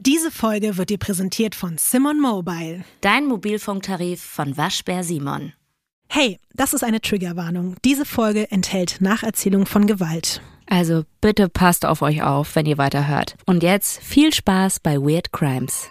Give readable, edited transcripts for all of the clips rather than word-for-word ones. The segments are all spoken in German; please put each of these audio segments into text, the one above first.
Diese Folge wird dir präsentiert von Simon Mobile. Dein Mobilfunktarif von Waschbär Simon. Hey, das ist eine Triggerwarnung. Diese Folge enthält Nacherzählung von Gewalt. Also bitte passt auf euch auf, wenn ihr weiterhört. Und jetzt viel Spaß bei Weird Crimes.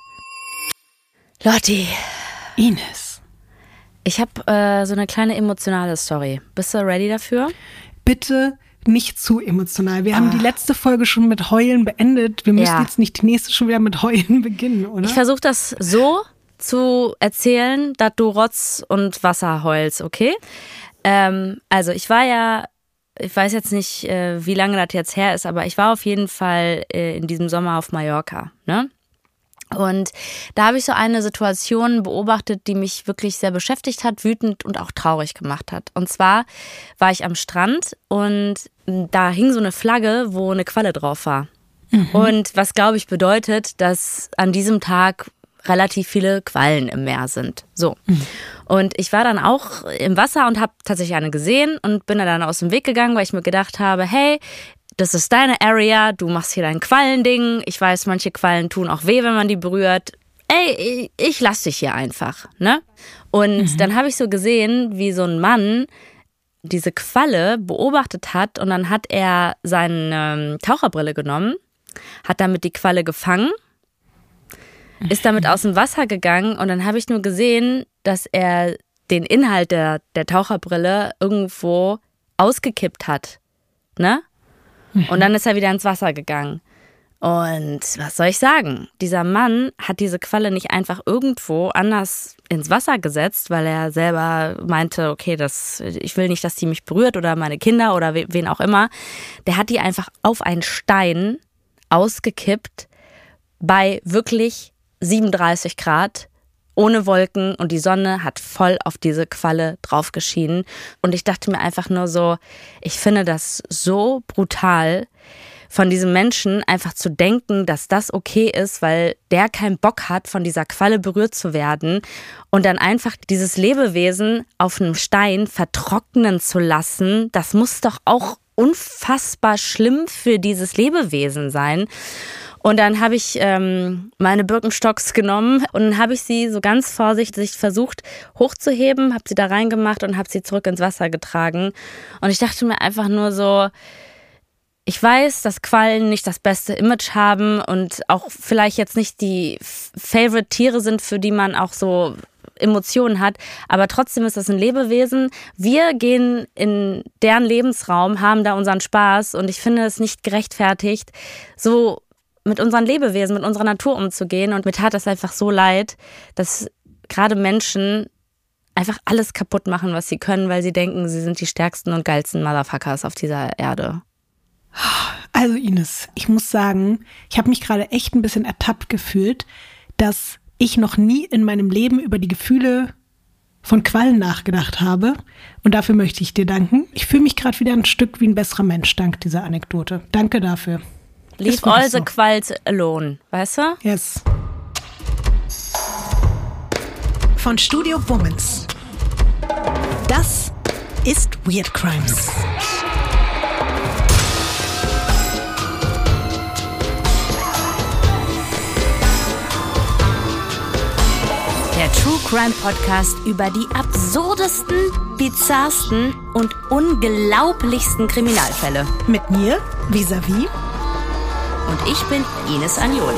Lotti. Ines. Ich habe so eine kleine emotionale Story. Bist du ready dafür? Bitte nicht zu emotional. Wir haben die letzte Folge schon mit Heulen beendet. Wir müssen jetzt nicht die nächste schon wieder mit Heulen beginnen, oder? Ich versuche das so zu erzählen, dass du Rotz und Wasser heulst, okay? Also ich weiß jetzt nicht, wie lange das jetzt her ist, aber ich war auf jeden Fall in diesem Sommer auf Mallorca, ne? Und da habe ich so eine Situation beobachtet, die mich wirklich sehr beschäftigt hat, wütend und auch traurig gemacht hat. Und zwar war ich am Strand und da hing so eine Flagge, wo eine Qualle drauf war. Mhm. Und was, glaube ich, bedeutet, dass an diesem Tag relativ viele Quallen im Meer sind. So. Mhm. Und ich war dann auch im Wasser und habe tatsächlich eine gesehen und bin dann aus dem Weg gegangen, weil ich mir gedacht habe, hey, das ist deine Area, du machst hier dein Quallending. Ich weiß, manche Quallen tun auch weh, wenn man die berührt. Ey, ich lass dich hier einfach, ne? Und dann habe ich so gesehen, wie so ein Mann diese Qualle beobachtet hat und dann hat er seine Taucherbrille genommen, hat damit die Qualle gefangen, ist damit aus dem Wasser gegangen und dann habe ich nur gesehen, dass er den Inhalt der Taucherbrille irgendwo ausgekippt hat, ne? Und dann ist er wieder ins Wasser gegangen. Und was soll ich sagen? Dieser Mann hat diese Qualle nicht einfach irgendwo anders ins Wasser gesetzt, weil er selber meinte, okay, ich will nicht, dass die mich berührt oder meine Kinder oder wen auch immer. Der hat die einfach auf einen Stein ausgekippt bei wirklich 37 Grad. Ohne Wolken und die Sonne hat voll auf diese Qualle drauf geschienen. Und ich dachte mir einfach nur so, ich finde das so brutal, von diesem Menschen einfach zu denken, dass das okay ist, weil der keinen Bock hat, von dieser Qualle berührt zu werden und dann einfach dieses Lebewesen auf einem Stein vertrocknen zu lassen. Das muss doch auch unfassbar schlimm für dieses Lebewesen sein. Und dann habe ich meine Birkenstocks genommen und dann habe ich sie so ganz vorsichtig versucht hochzuheben, habe sie da reingemacht und habe sie zurück ins Wasser getragen. Und ich dachte mir einfach nur so, ich weiß, dass Quallen nicht das beste Image haben und auch vielleicht jetzt nicht die Favorite-Tiere sind, für die man auch so Emotionen hat, aber trotzdem ist das ein Lebewesen. Wir gehen in deren Lebensraum, haben da unseren Spaß und ich finde es nicht gerechtfertigt, so mit unseren Lebewesen, mit unserer Natur umzugehen. Und mir tat das einfach so leid, dass gerade Menschen einfach alles kaputt machen, was sie können, weil sie denken, sie sind die stärksten und geilsten Motherfuckers auf dieser Erde. Also Ines, ich muss sagen, ich habe mich gerade echt ein bisschen ertappt gefühlt, dass ich noch nie in meinem Leben über die Gefühle von Quallen nachgedacht habe. Und dafür möchte ich dir danken. Ich fühle mich gerade wieder ein Stück wie ein besserer Mensch dank dieser Anekdote. Danke dafür. Leave all the qualls alone, weißt du? Yes. Von Studio Womans. Das ist Weird Crimes. Der True Crime Podcast über die absurdesten, bizarrsten und unglaublichsten Kriminalfälle. Mit mir, Vis-a-vis. Und ich bin Ines Agnoli.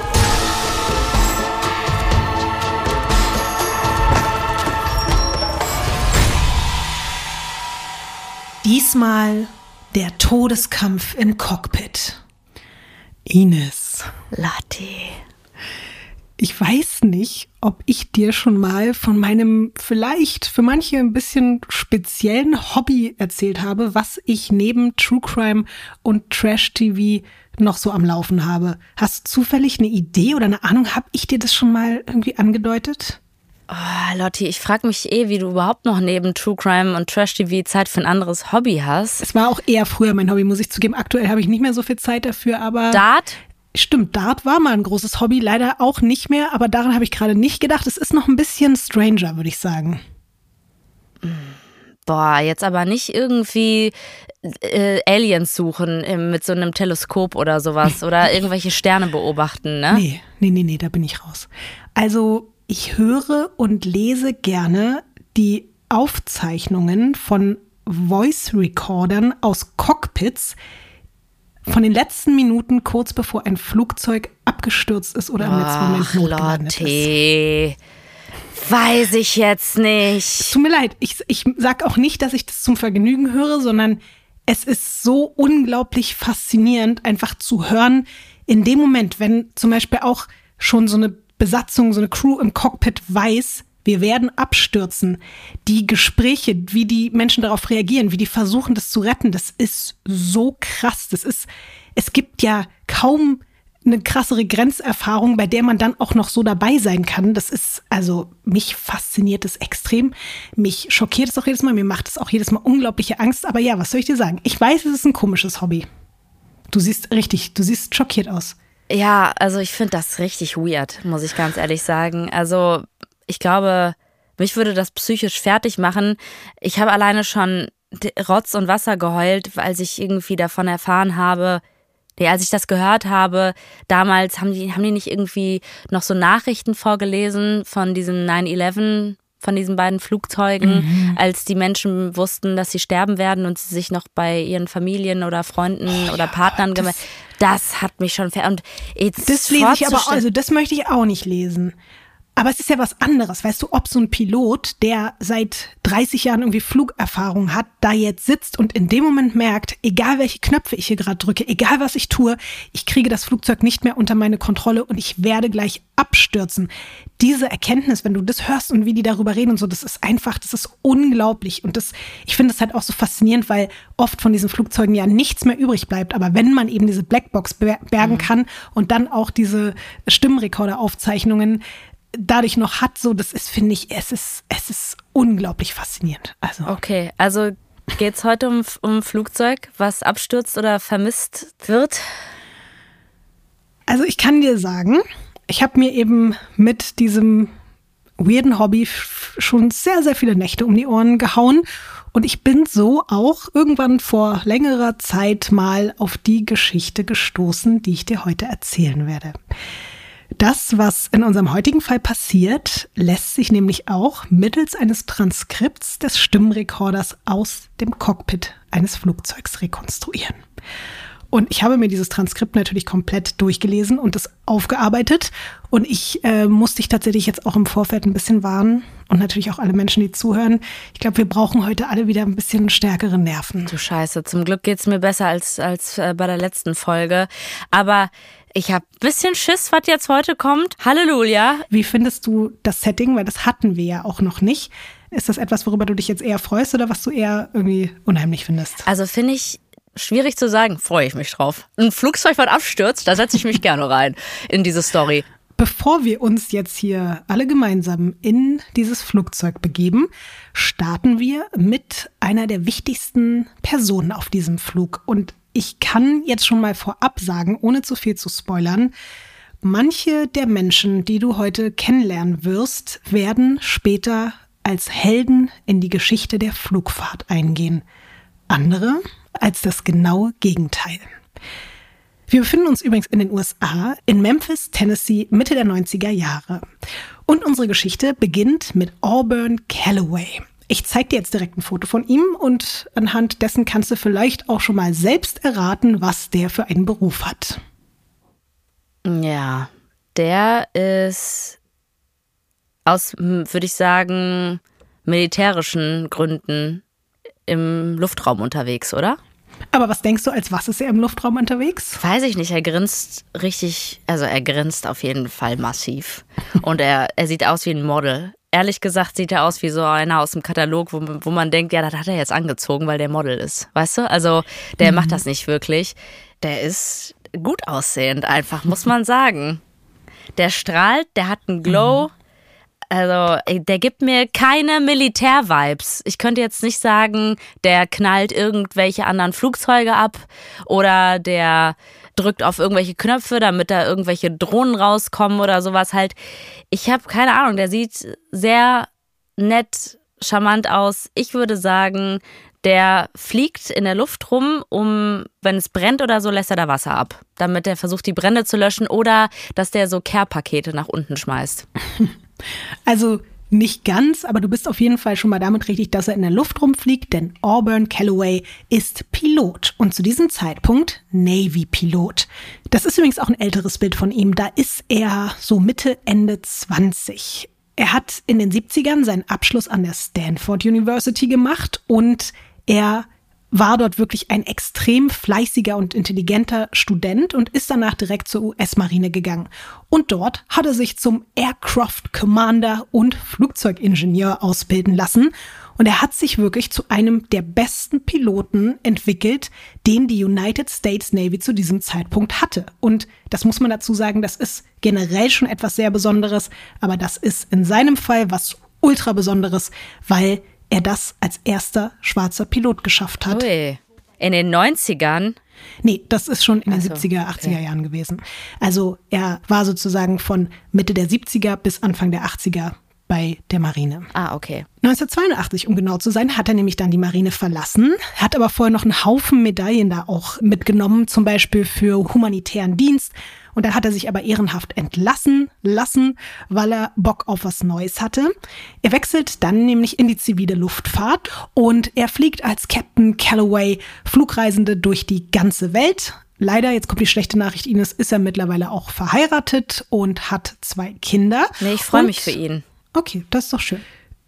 Diesmal der Todeskampf im Cockpit. Ines. Lotti. Ich weiß nicht, ob ich dir schon mal von meinem vielleicht für manche ein bisschen speziellen Hobby erzählt habe, was ich neben True Crime und Trash-TV noch so am Laufen habe. Hast du zufällig eine Idee oder eine Ahnung? Habe ich dir das schon mal irgendwie angedeutet? Oh, Lotti, ich frage mich wie du überhaupt noch neben True Crime und Trash-TV Zeit für ein anderes Hobby hast. Es war auch eher früher mein Hobby, muss ich zugeben. Aktuell habe ich nicht mehr so viel Zeit dafür, aber... Dart? Stimmt, Dart war mal ein großes Hobby, leider auch nicht mehr, aber daran habe ich gerade nicht gedacht. Es ist noch ein bisschen stranger, würde ich sagen. Boah, jetzt aber nicht irgendwie Aliens suchen mit so einem Teleskop oder sowas oder irgendwelche Sterne beobachten, ne? Nee, da bin ich raus. Also ich höre und lese gerne die Aufzeichnungen von Voice-Recordern aus Cockpits von den letzten Minuten, kurz bevor ein Flugzeug abgestürzt ist oder im letzten Moment notgelandet ist. Weiß ich jetzt nicht. Es tut mir leid, ich sag auch nicht, dass ich das zum Vergnügen höre, sondern es ist so unglaublich faszinierend, einfach zu hören, in dem Moment, wenn zum Beispiel auch schon so eine Besatzung, so eine Crew im Cockpit weiß, wir werden abstürzen. Die Gespräche, wie die Menschen darauf reagieren, wie die versuchen, das zu retten, das ist so krass. Es gibt ja kaum eine krassere Grenzerfahrung, bei der man dann auch noch so dabei sein kann. Das ist, also mich fasziniert es extrem. Mich schockiert es auch jedes Mal. Mir macht es auch jedes Mal unglaubliche Angst. Aber ja, was soll ich dir sagen? Ich weiß, es ist ein komisches Hobby. Du siehst schockiert aus. Ja, also ich finde das richtig weird, muss ich ganz ehrlich sagen. Also ich glaube, mich würde das psychisch fertig machen. Ich habe alleine schon Rotz und Wasser geheult, als ich irgendwie davon erfahren habe, als ich das gehört habe, damals haben die nicht irgendwie noch so Nachrichten vorgelesen von diesem 9/11, von diesen beiden Flugzeugen, als die Menschen wussten, dass sie sterben werden und sie sich noch bei ihren Familien oder Freunden oder Partnern gemeldet. Das hat mich schon und das lese ich aber, also das möchte ich auch nicht lesen. Aber es ist ja was anderes, weißt du, ob so ein Pilot, der seit 30 Jahren irgendwie Flugerfahrung hat, da jetzt sitzt und in dem Moment merkt, egal welche Knöpfe ich hier gerade drücke, egal was ich tue, ich kriege das Flugzeug nicht mehr unter meine Kontrolle und ich werde gleich abstürzen. Diese Erkenntnis, wenn du das hörst und wie die darüber reden und so, das ist unglaublich. Und ich finde das halt auch so faszinierend, weil oft von diesen Flugzeugen ja nichts mehr übrig bleibt. Aber wenn man eben diese Blackbox bergen kann und dann auch diese Stimmrekorderaufzeichnungen dadurch noch hat, so, das ist, finde ich, es ist unglaublich faszinierend. Also. Okay, also geht's heute um Flugzeug, was abstürzt oder vermisst wird? Also ich kann dir sagen, ich habe mir eben mit diesem weirden Hobby schon sehr, sehr viele Nächte um die Ohren gehauen und ich bin so auch irgendwann vor längerer Zeit mal auf die Geschichte gestoßen, die ich dir heute erzählen werde. Das, was in unserem heutigen Fall passiert, lässt sich nämlich auch mittels eines Transkripts des Stimmrekorders aus dem Cockpit eines Flugzeugs rekonstruieren. Und ich habe mir dieses Transkript natürlich komplett durchgelesen und das aufgearbeitet. Und ich musste dich tatsächlich jetzt auch im Vorfeld ein bisschen warnen. Und natürlich auch alle Menschen, die zuhören. Ich glaube, wir brauchen heute alle wieder ein bisschen stärkere Nerven. Du Scheiße, zum Glück geht's mir besser als bei der letzten Folge. Aber ich habe ein bisschen Schiss, was jetzt heute kommt. Halleluja. Wie findest du das Setting? Weil das hatten wir ja auch noch nicht. Ist das etwas, worüber du dich jetzt eher freust oder was du eher irgendwie unheimlich findest? Also finde ich schwierig zu sagen, freue ich mich drauf. Ein Flugzeug, was abstürzt, da setze ich mich gerne rein in diese Story. Bevor wir uns jetzt hier alle gemeinsam in dieses Flugzeug begeben, starten wir mit einer der wichtigsten Personen auf diesem Flug. Und ich kann jetzt schon mal vorab sagen, ohne zu viel zu spoilern, manche der Menschen, die du heute kennenlernen wirst, werden später als Helden in die Geschichte der Flugfahrt eingehen. Andere als das genaue Gegenteil. Wir befinden uns übrigens in den USA, in Memphis, Tennessee, Mitte der 90er Jahre. Und unsere Geschichte beginnt mit Auburn Calloway. Ich zeige dir jetzt direkt ein Foto von ihm und anhand dessen kannst du vielleicht auch schon mal selbst erraten, was der für einen Beruf hat. Ja, der ist aus, würde ich sagen, militärischen Gründen im Luftraum unterwegs, oder? Aber was denkst du, als was ist er im Luftraum unterwegs? Weiß ich nicht, er grinst richtig, also er grinst auf jeden Fall massiv. Und er sieht aus wie ein Model. Ehrlich gesagt sieht er aus wie so einer aus dem Katalog, wo man denkt, ja, das hat er jetzt angezogen, weil der Model ist. Weißt du? Also der macht das nicht wirklich. Der ist gut aussehend einfach, muss man sagen. Der strahlt, der hat einen Glow. Also der gibt mir keine Militär-Vibes. Ich könnte jetzt nicht sagen, der knallt irgendwelche anderen Flugzeuge ab oder der drückt auf irgendwelche Knöpfe, damit da irgendwelche Drohnen rauskommen oder sowas halt. Ich habe keine Ahnung, der sieht sehr nett, charmant aus. Ich würde sagen, der fliegt in der Luft rum, wenn es brennt oder so, lässt er da Wasser ab, damit er versucht, die Brände zu löschen oder dass der so Care-Pakete nach unten schmeißt. Also nicht ganz, aber du bist auf jeden Fall schon mal damit richtig, dass er in der Luft rumfliegt, denn Auburn Calloway ist Pilot und zu diesem Zeitpunkt Navy-Pilot. Das ist übrigens auch ein älteres Bild von ihm, da ist er so Mitte, Ende 20. Er hat in den 70ern seinen Abschluss an der Stanford University gemacht und er war dort wirklich ein extrem fleißiger und intelligenter Student und ist danach direkt zur US-Marine gegangen. Und dort hat er sich zum Aircraft Commander und Flugzeugingenieur ausbilden lassen. Und er hat sich wirklich zu einem der besten Piloten entwickelt, den die United States Navy zu diesem Zeitpunkt hatte. Und das muss man dazu sagen, das ist generell schon etwas sehr Besonderes, aber das ist in seinem Fall was ultra Besonderes, weil er das als erster schwarzer Pilot geschafft hat. Ui. In den 90ern? Nee, das ist schon in den 70er, 80er Jahren gewesen. Also er war sozusagen von Mitte der 70er bis Anfang der 80er bei der Marine. Ah, okay. 1982, um genau zu sein, hat er nämlich dann die Marine verlassen, hat aber vorher noch einen Haufen Medaillen da auch mitgenommen, zum Beispiel für humanitären Dienst. Und dann hat er sich aber ehrenhaft entlassen lassen, weil er Bock auf was Neues hatte. Er wechselt dann nämlich in die zivile Luftfahrt und er fliegt als Captain Calloway Flugreisende durch die ganze Welt. Leider, jetzt kommt die schlechte Nachricht, Ines, ist er mittlerweile auch verheiratet und hat 2 Kinder. Nee, ich freue mich für ihn. Okay, das ist doch schön.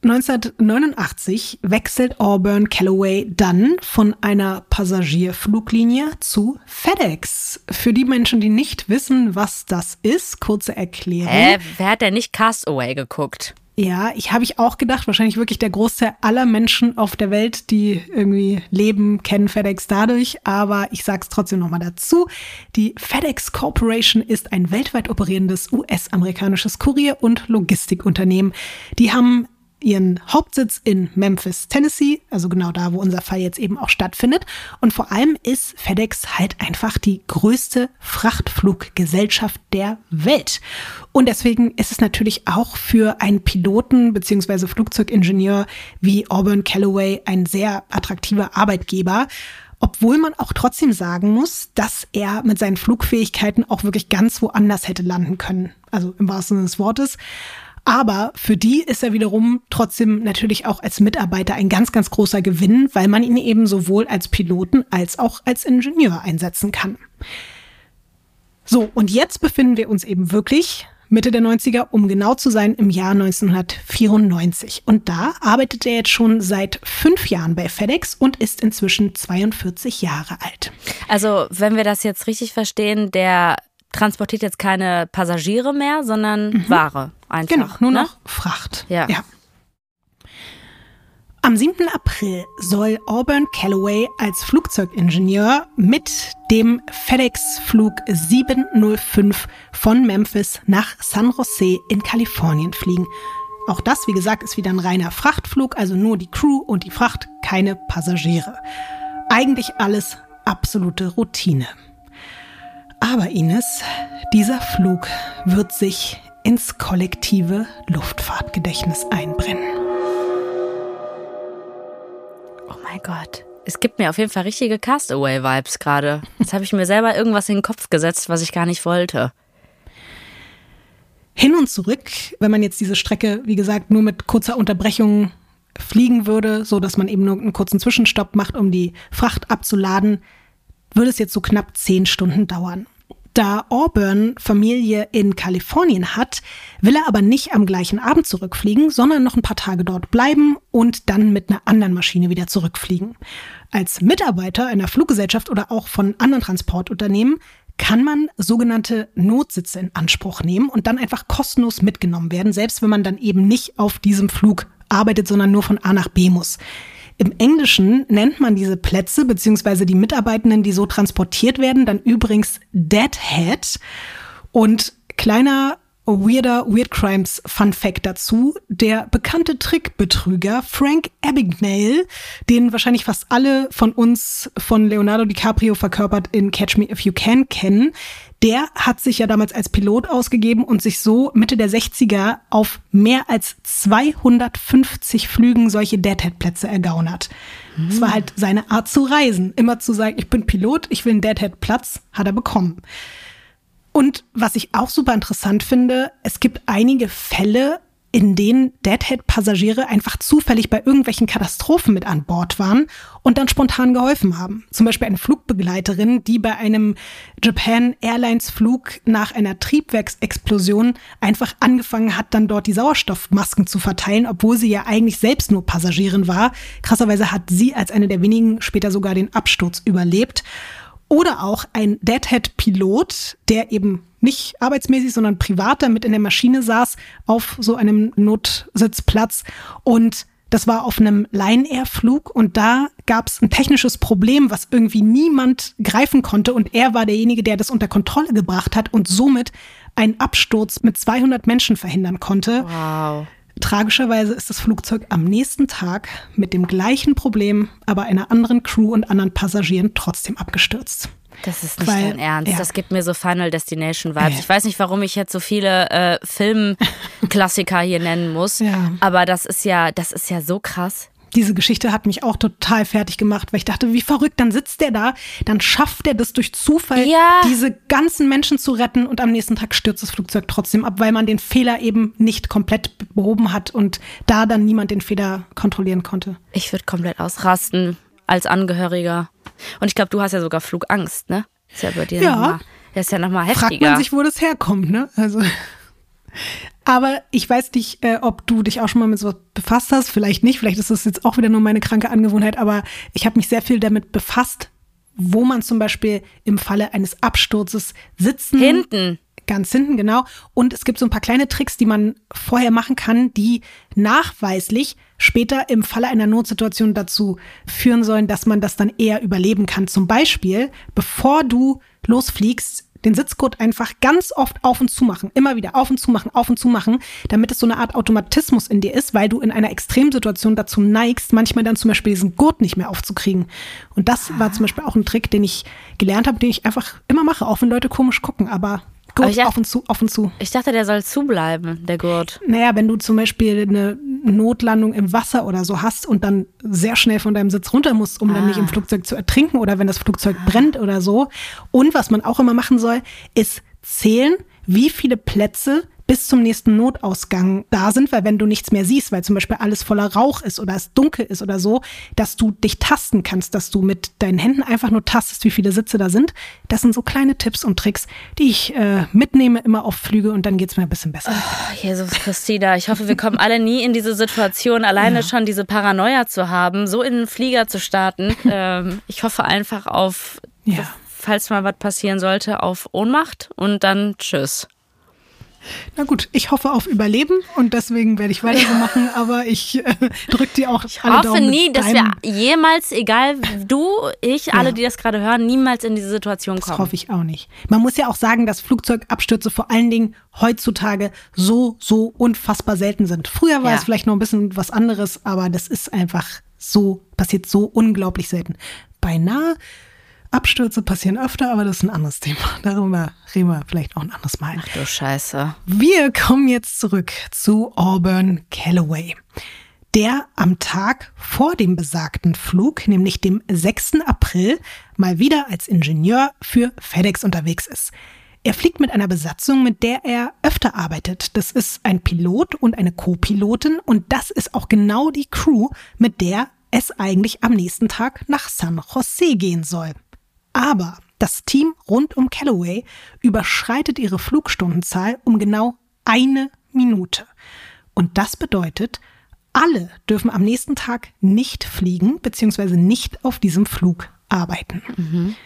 1989 wechselt Auburn Calloway dann von einer Passagierfluglinie zu FedEx. Für die Menschen, die nicht wissen, was das ist, kurze Erklärung. Wer hat denn nicht Castaway geguckt? Ja, habe ich auch gedacht. Wahrscheinlich wirklich der Großteil aller Menschen auf der Welt, die irgendwie leben, kennen FedEx dadurch. Aber ich sag's trotzdem nochmal dazu. Die FedEx Corporation ist ein weltweit operierendes US-amerikanisches Kurier- und Logistikunternehmen. Die haben ihren Hauptsitz in Memphis, Tennessee, also genau da, wo unser Fall jetzt eben auch stattfindet. Und vor allem ist FedEx halt einfach die größte Frachtfluggesellschaft der Welt. Und deswegen ist es natürlich auch für einen Piloten bzw. Flugzeugingenieur wie Auburn Calloway ein sehr attraktiver Arbeitgeber. Obwohl man auch trotzdem sagen muss, dass er mit seinen Flugfähigkeiten auch wirklich ganz woanders hätte landen können. Also im wahrsten Sinne des Wortes. Aber für die ist er wiederum trotzdem natürlich auch als Mitarbeiter ein ganz, ganz großer Gewinn, weil man ihn eben sowohl als Piloten als auch als Ingenieur einsetzen kann. So, und jetzt befinden wir uns eben wirklich Mitte der 90er, um genau zu sein, im Jahr 1994. Und da arbeitet er jetzt schon seit 5 Jahren bei FedEx und ist inzwischen 42 Jahre alt. Also, wenn wir das jetzt richtig verstehen, der transportiert jetzt keine Passagiere mehr, sondern Ware einfach. Genau, nur noch Fracht. Ja. Am 7. April soll Auburn Calloway als Flugzeugingenieur mit dem FedEx-Flug 705 von Memphis nach San Jose in Kalifornien fliegen. Auch das, wie gesagt, ist wieder ein reiner Frachtflug, also nur die Crew und die Fracht, keine Passagiere. Eigentlich alles absolute Routine. Aber Ines, dieser Flug wird sich ins kollektive Luftfahrtgedächtnis einbrennen. Oh mein Gott. Es gibt mir auf jeden Fall richtige Castaway-Vibes gerade. Jetzt habe ich mir selber irgendwas in den Kopf gesetzt, was ich gar nicht wollte. Hin und zurück, wenn man jetzt diese Strecke, wie gesagt, nur mit kurzer Unterbrechung fliegen würde, so dass man eben nur einen kurzen Zwischenstopp macht, um die Fracht abzuladen, würde es jetzt so knapp 10 Stunden dauern. Da Auburn Familie in Kalifornien hat, will er aber nicht am gleichen Abend zurückfliegen, sondern noch ein paar Tage dort bleiben und dann mit einer anderen Maschine wieder zurückfliegen. Als Mitarbeiter einer Fluggesellschaft oder auch von anderen Transportunternehmen kann man sogenannte Notsitze in Anspruch nehmen und dann einfach kostenlos mitgenommen werden, selbst wenn man dann eben nicht auf diesem Flug arbeitet, sondern nur von A nach B muss. Im Englischen nennt man diese Plätze bzw. die Mitarbeitenden, die so transportiert werden, dann übrigens Deadhead. Und kleiner Weird Crimes Fun Fact dazu. Der bekannte Trickbetrüger Frank Abagnale, den wahrscheinlich fast alle von uns von Leonardo DiCaprio verkörpert in Catch Me If You Can kennen, der hat sich ja damals als Pilot ausgegeben und sich so Mitte der 60er auf mehr als 250 Flügen solche Deadhead-Plätze ergaunert. Es war halt seine Art zu reisen. Immer zu sagen, ich bin Pilot, ich will einen Deadhead-Platz, hat er bekommen. Und was ich auch super interessant finde, es gibt einige Fälle, in denen Deadhead-Passagiere einfach zufällig bei irgendwelchen Katastrophen mit an Bord waren und dann spontan geholfen haben. Zum Beispiel eine Flugbegleiterin, die bei einem Japan Airlines-Flug nach einer Triebwerksexplosion einfach angefangen hat, dann dort die Sauerstoffmasken zu verteilen, obwohl sie ja eigentlich selbst nur Passagierin war. Krasserweise hat sie als eine der wenigen später sogar den Absturz überlebt. Oder auch ein Deadhead-Pilot, der eben nicht arbeitsmäßig, sondern privat damit in der Maschine saß, auf so einem Notsitzplatz. Und das war auf einem Lion-Air-Flug und da gab es ein technisches Problem, was irgendwie niemand greifen konnte. Und er war derjenige, der das unter Kontrolle gebracht hat und somit einen Absturz mit 200 Menschen verhindern konnte. Wow. Tragischerweise ist das Flugzeug am nächsten Tag mit dem gleichen Problem, aber einer anderen Crew und anderen Passagieren trotzdem abgestürzt. Das ist nicht dein Ernst. Ja. Das gibt mir so Final Destination Vibes. Ich weiß nicht, warum ich jetzt so viele Filmklassiker hier nennen muss, aber das ist ja so krass. Diese Geschichte hat mich auch total fertig gemacht, weil ich dachte, wie verrückt, dann sitzt der da, dann schafft er das durch Zufall, diese ganzen Menschen zu retten und am nächsten Tag stürzt das Flugzeug trotzdem ab, weil man den Fehler eben nicht komplett behoben hat und da dann niemand den Fehler kontrollieren konnte. Ich würde komplett ausrasten als Angehöriger. Und ich glaube, du hast ja sogar Flugangst, ne? Ist ja bei dir nochmal heftiger. Fragt man sich, wo das herkommt, ne? Also... Aber ich weiß nicht, ob du dich auch schon mal mit sowas befasst hast. Vielleicht nicht, vielleicht ist das jetzt auch wieder nur meine kranke Angewohnheit. Aber ich habe mich sehr viel damit befasst, wo man zum Beispiel im Falle eines Absturzes sitzen. Hinten. Ganz hinten, genau. Und es gibt so ein paar kleine Tricks, die man vorher machen kann, die nachweislich später im Falle einer Notsituation dazu führen sollen, dass man das dann eher überleben kann. Zum Beispiel, bevor du losfliegst, den Sitzgurt einfach ganz oft auf und zu machen. Immer wieder auf und zu machen, damit es so eine Art Automatismus in dir ist, weil du in einer Extremsituation dazu neigst, manchmal dann zum Beispiel diesen Gurt nicht mehr aufzukriegen. Und das war zum Beispiel auch ein Trick, den ich gelernt habe, den ich einfach immer mache, auch wenn Leute komisch gucken, aber Gurt auf und zu. Ich dachte, der soll zubleiben, der Gurt. Naja, wenn du zum Beispiel eine Notlandung im Wasser oder so hast und dann sehr schnell von deinem Sitz runter musst, um dann nicht im Flugzeug zu ertrinken oder wenn das Flugzeug brennt oder so. Und was man auch immer machen soll, ist zählen, wie viele Plätze bis zum nächsten Notausgang da sind, weil wenn du nichts mehr siehst, weil zum Beispiel alles voller Rauch ist oder es dunkel ist oder so, dass du dich tasten kannst, dass du mit deinen Händen einfach nur tastest, wie viele Sitze da sind. Das sind so kleine Tipps und Tricks, die ich mitnehme immer auf Flüge und dann geht's mir ein bisschen besser. Oh, Jesus Christina, ich hoffe, wir kommen alle nie in diese Situation, alleine schon diese Paranoia zu haben, so in den Flieger zu starten. Ich hoffe einfach auf, falls mal was passieren sollte, auf Ohnmacht und dann tschüss. Na gut, ich hoffe auf Überleben und deswegen werde ich weiter so machen, aber ich drücke dir auch alle Daumen. Ich hoffe nie, dass wir jemals, egal du, alle, die das gerade hören, niemals in diese Situation kommen. Das hoffe ich auch nicht. Man muss ja auch sagen, dass Flugzeugabstürze vor allen Dingen heutzutage so unfassbar selten sind. Früher war es vielleicht noch ein bisschen was anderes, aber das ist einfach so, passiert so unglaublich selten. Beinahe Abstürze passieren öfter, aber das ist ein anderes Thema. Darüber reden wir vielleicht auch ein anderes Mal. Ach du Scheiße. Wir kommen jetzt zurück zu Auburn Callaway, der am Tag vor dem besagten Flug, nämlich dem 6. April, mal wieder als Ingenieur für FedEx unterwegs ist. Er fliegt mit einer Besatzung, mit der er öfter arbeitet. Das ist ein Pilot und eine Co-Pilotin und das ist auch genau die Crew, mit der es eigentlich am nächsten Tag nach San Jose gehen soll. Aber das Team rund um Callaway überschreitet ihre Flugstundenzahl um genau 1 Minute. Und das bedeutet, alle dürfen am nächsten Tag nicht fliegen bzw. nicht auf diesem Flug arbeiten. Mhm.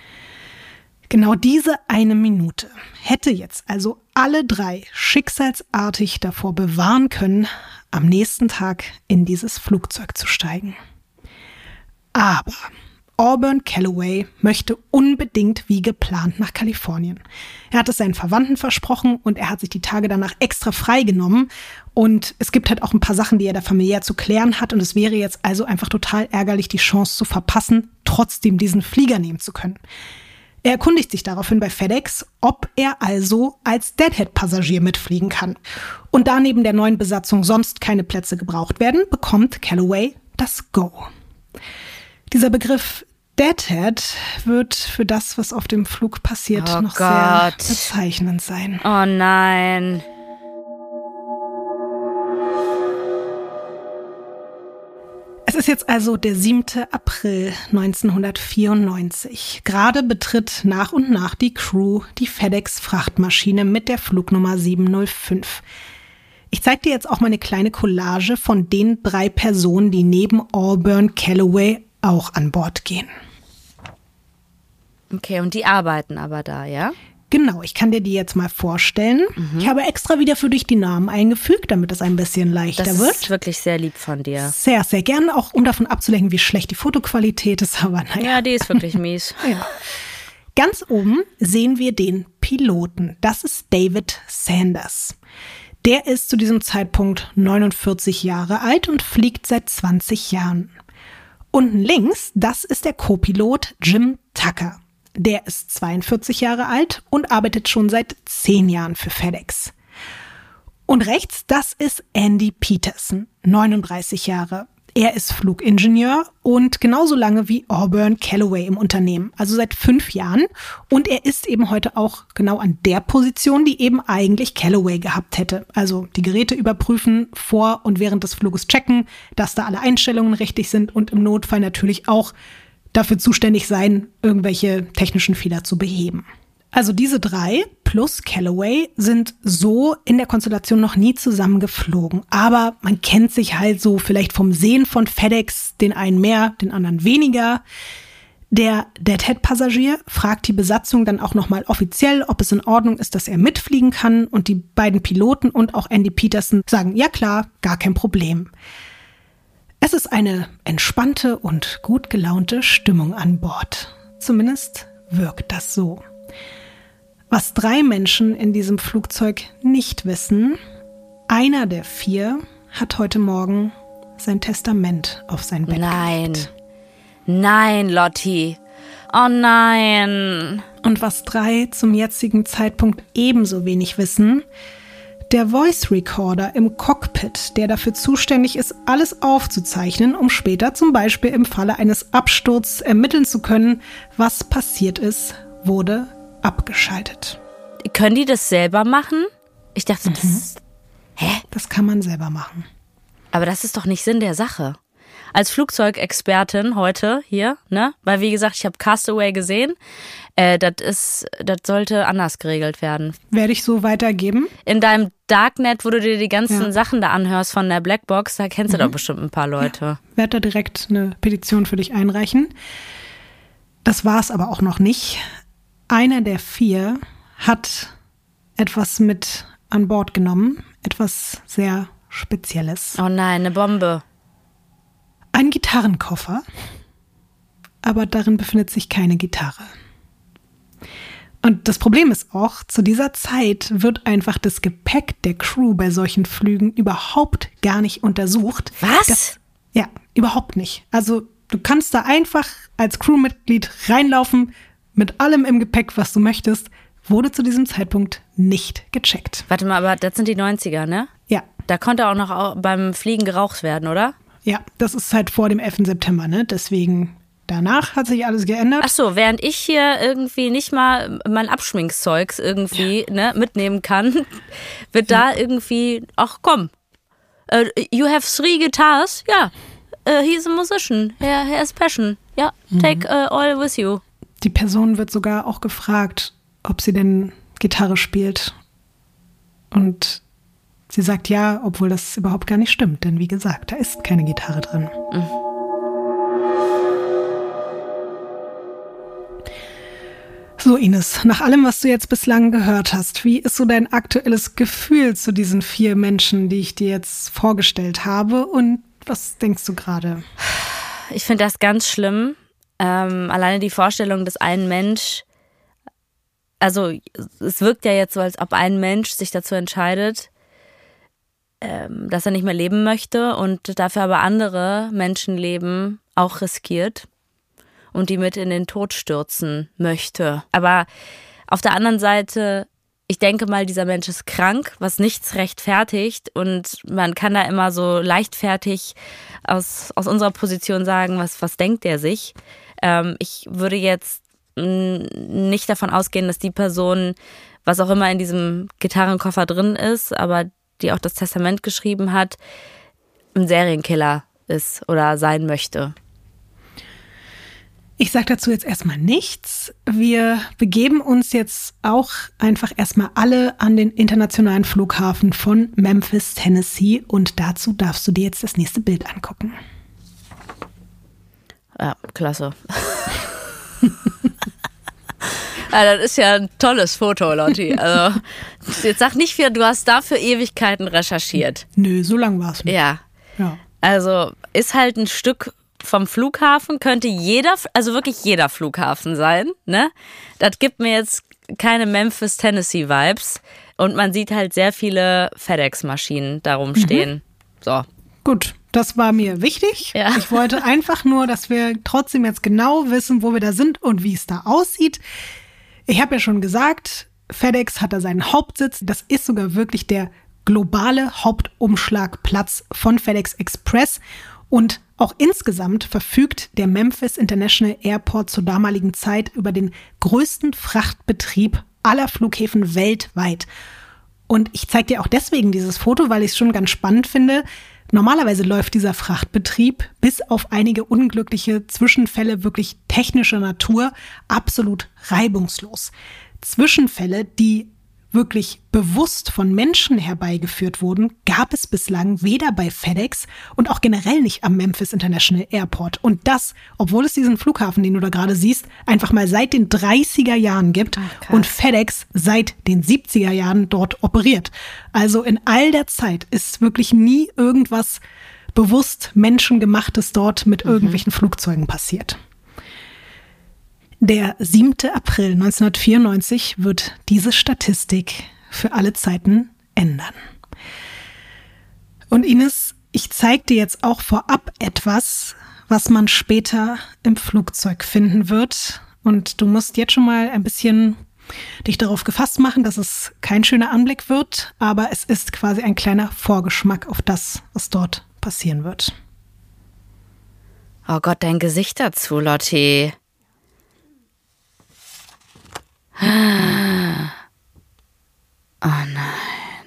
Genau diese 1 Minute hätte jetzt also alle 3 schicksalsartig davor bewahren können, am nächsten Tag in dieses Flugzeug zu steigen. Aber Auburn Calloway möchte unbedingt wie geplant nach Kalifornien. Er hat es seinen Verwandten versprochen und er hat sich die Tage danach extra freigenommen. Und es gibt halt auch ein paar Sachen, die er da familiär zu klären hat. Und es wäre jetzt also einfach total ärgerlich, die Chance zu verpassen, trotzdem diesen Flieger nehmen zu können. Er erkundigt sich daraufhin bei FedEx, ob er also als Deadhead-Passagier mitfliegen kann. Und da neben der neuen Besatzung sonst keine Plätze gebraucht werden, bekommt Calloway das Go. Dieser Begriff Deadhead wird für das, was auf dem Flug passiert, sehr bezeichnend sein. Oh nein. Es ist jetzt also der 7. April 1994. Gerade betritt nach und nach die Crew die FedEx-Frachtmaschine mit der Flugnummer 705. Ich zeige dir jetzt auch mal eine kleine Collage von den 3 Personen, die neben Auburn Calloway auch an Bord gehen. Okay, und die arbeiten aber da, ja? Genau, ich kann dir die jetzt mal vorstellen. Ich habe extra wieder für dich die Namen eingefügt, damit es ein bisschen leichter wird. Das ist wirklich sehr lieb von dir. Sehr, sehr gern, auch um davon abzulenken, wie schlecht die Fotoqualität ist. Aber naja. Ja, die ist wirklich mies. Ja. Ganz oben sehen wir den Piloten. Das ist David Sanders. Der ist zu diesem Zeitpunkt 49 Jahre alt und fliegt seit 20 Jahren. Unten links, das ist der Co-Pilot Jim Tucker. Der ist 42 Jahre alt und arbeitet schon seit 10 Jahren für FedEx. Und rechts, das ist Andy Peterson, 39 Jahre. Er ist Flugingenieur und genauso lange wie Auburn Calloway im Unternehmen, also seit 5 Jahren. Und er ist eben heute auch genau an der Position, die eben eigentlich Calloway gehabt hätte. Also die Geräte überprüfen, vor und während des Fluges checken, dass da alle Einstellungen richtig sind und im Notfall natürlich auch dafür zuständig sein, irgendwelche technischen Fehler zu beheben. Also diese 3 plus Calloway sind so in der Konstellation noch nie zusammen geflogen. Aber man kennt sich halt so vielleicht vom Sehen von FedEx, den einen mehr, den anderen weniger. Der Deadhead-Passagier fragt die Besatzung dann auch nochmal offiziell, ob es in Ordnung ist, dass er mitfliegen kann. Und die beiden Piloten und auch Andy Peterson sagen, ja klar, gar kein Problem. Es ist eine entspannte und gut gelaunte Stimmung an Bord. Zumindest wirkt das so. Was 3 Menschen in diesem Flugzeug nicht wissen, einer der 4 hat heute Morgen sein Testament auf sein Bett gelegt. Nein, Lotti. Oh nein. Und was 3 zum jetzigen Zeitpunkt ebenso wenig wissen, der Voice Recorder im Cockpit, der dafür zuständig ist, alles aufzuzeichnen, um später zum Beispiel im Falle eines Absturzes ermitteln zu können, was passiert ist, wurde abgeschaltet. Können die das selber machen? Ich dachte, das... Hä? Das kann man selber machen. Aber das ist doch nicht Sinn der Sache. Als Flugzeugexpertin heute hier, ne? Weil wie gesagt, ich habe Castaway gesehen. Das sollte anders geregelt werden. Werde ich so weitergeben? In deinem Darknet, wo du dir die ganzen Sachen da anhörst von der Blackbox, da kennst du doch bestimmt ein paar Leute. Ja, werde da direkt eine Petition für dich einreichen. Das war es aber auch noch nicht. Einer der 4 hat etwas mit an Bord genommen. Etwas sehr Spezielles. Oh nein, eine Bombe. Ein Gitarrenkoffer, aber darin befindet sich keine Gitarre. Und das Problem ist auch, zu dieser Zeit wird einfach das Gepäck der Crew bei solchen Flügen überhaupt gar nicht untersucht. Was? Ja, überhaupt nicht. Also du kannst da einfach als Crewmitglied reinlaufen, mit allem im Gepäck, was du möchtest, wurde zu diesem Zeitpunkt nicht gecheckt. Warte mal, aber das sind die 90er, ne? Ja. Da konnte auch noch beim Fliegen geraucht werden, oder? Ja, das ist halt vor dem 11. September, ne? Deswegen, danach hat sich alles geändert. Ach so, während ich hier irgendwie nicht mal mein Abschminkzeugs irgendwie mitnehmen kann, wird da irgendwie, ach komm, you have 3 guitars? Ja, he's a musician, he has passion. Ja, take all with you. Die Person wird sogar auch gefragt, ob sie denn Gitarre spielt. Und sie sagt ja, obwohl das überhaupt gar nicht stimmt. Denn wie gesagt, da ist keine Gitarre drin. So, Ines, nach allem, was du jetzt bislang gehört hast, wie ist so dein aktuelles Gefühl zu diesen 4 Menschen, die ich dir jetzt vorgestellt habe? Und was denkst du gerade? Ich finde das ganz schlimm. Alleine die Vorstellung, dass ein Mensch, also es wirkt ja jetzt so, als ob ein Mensch sich dazu entscheidet, dass er nicht mehr leben möchte und dafür aber andere Menschenleben auch riskiert und die mit in den Tod stürzen möchte. Aber auf der anderen Seite, ich denke mal, dieser Mensch ist krank, was nichts rechtfertigt und man kann da immer so leichtfertig aus unserer Position sagen, was denkt er sich. Ich würde jetzt nicht davon ausgehen, dass die Person, was auch immer in diesem Gitarrenkoffer drin ist, aber die auch das Testament geschrieben hat, ein Serienkiller ist oder sein möchte. Ich sage dazu jetzt erstmal nichts. Wir begeben uns jetzt auch einfach erstmal alle an den internationalen Flughafen von Memphis, Tennessee. Und dazu darfst du dir jetzt das nächste Bild angucken. Ja, klasse. Ja, das ist ja ein tolles Foto, Lotti. Also, jetzt sag nicht wieder, du hast dafür Ewigkeiten recherchiert. Nö, so lang war es nicht. Ja. Also, ist halt ein Stück vom Flughafen, könnte also wirklich jeder Flughafen sein, ne? Das gibt mir jetzt keine Memphis, Tennessee Vibes. Und man sieht halt sehr viele FedEx-Maschinen darum stehen. So. Gut, das war mir wichtig. Ja. Ich wollte einfach nur, dass wir trotzdem jetzt genau wissen, wo wir da sind und wie es da aussieht. Ich habe ja schon gesagt, FedEx hat da seinen Hauptsitz. Das ist sogar wirklich der globale Hauptumschlagplatz von FedEx Express. Und auch insgesamt verfügt der Memphis International Airport zur damaligen Zeit über den größten Frachtbetrieb aller Flughäfen weltweit. Und ich zeige dir auch deswegen dieses Foto, weil ich es schon ganz spannend finde. Normalerweise läuft dieser Frachtbetrieb bis auf einige unglückliche Zwischenfälle wirklich technischer Natur absolut reibungslos. Zwischenfälle, die wirklich bewusst von Menschen herbeigeführt wurden, gab es bislang weder bei FedEx und auch generell nicht am Memphis International Airport. Und das, obwohl es diesen Flughafen, den du da gerade siehst, einfach mal seit den 30er Jahren gibt und FedEx seit den 70er Jahren dort operiert. Also in all der Zeit ist wirklich nie irgendwas bewusst Menschengemachtes dort mit irgendwelchen Flugzeugen passiert. Der 7. April 1994 wird diese Statistik für alle Zeiten ändern. Und Ines, ich zeige dir jetzt auch vorab etwas, was man später im Flugzeug finden wird. Und du musst jetzt schon mal ein bisschen dich darauf gefasst machen, dass es kein schöner Anblick wird, aber es ist quasi ein kleiner Vorgeschmack auf das, was dort passieren wird. Oh Gott, dein Gesicht dazu, Lotti. Oh nein.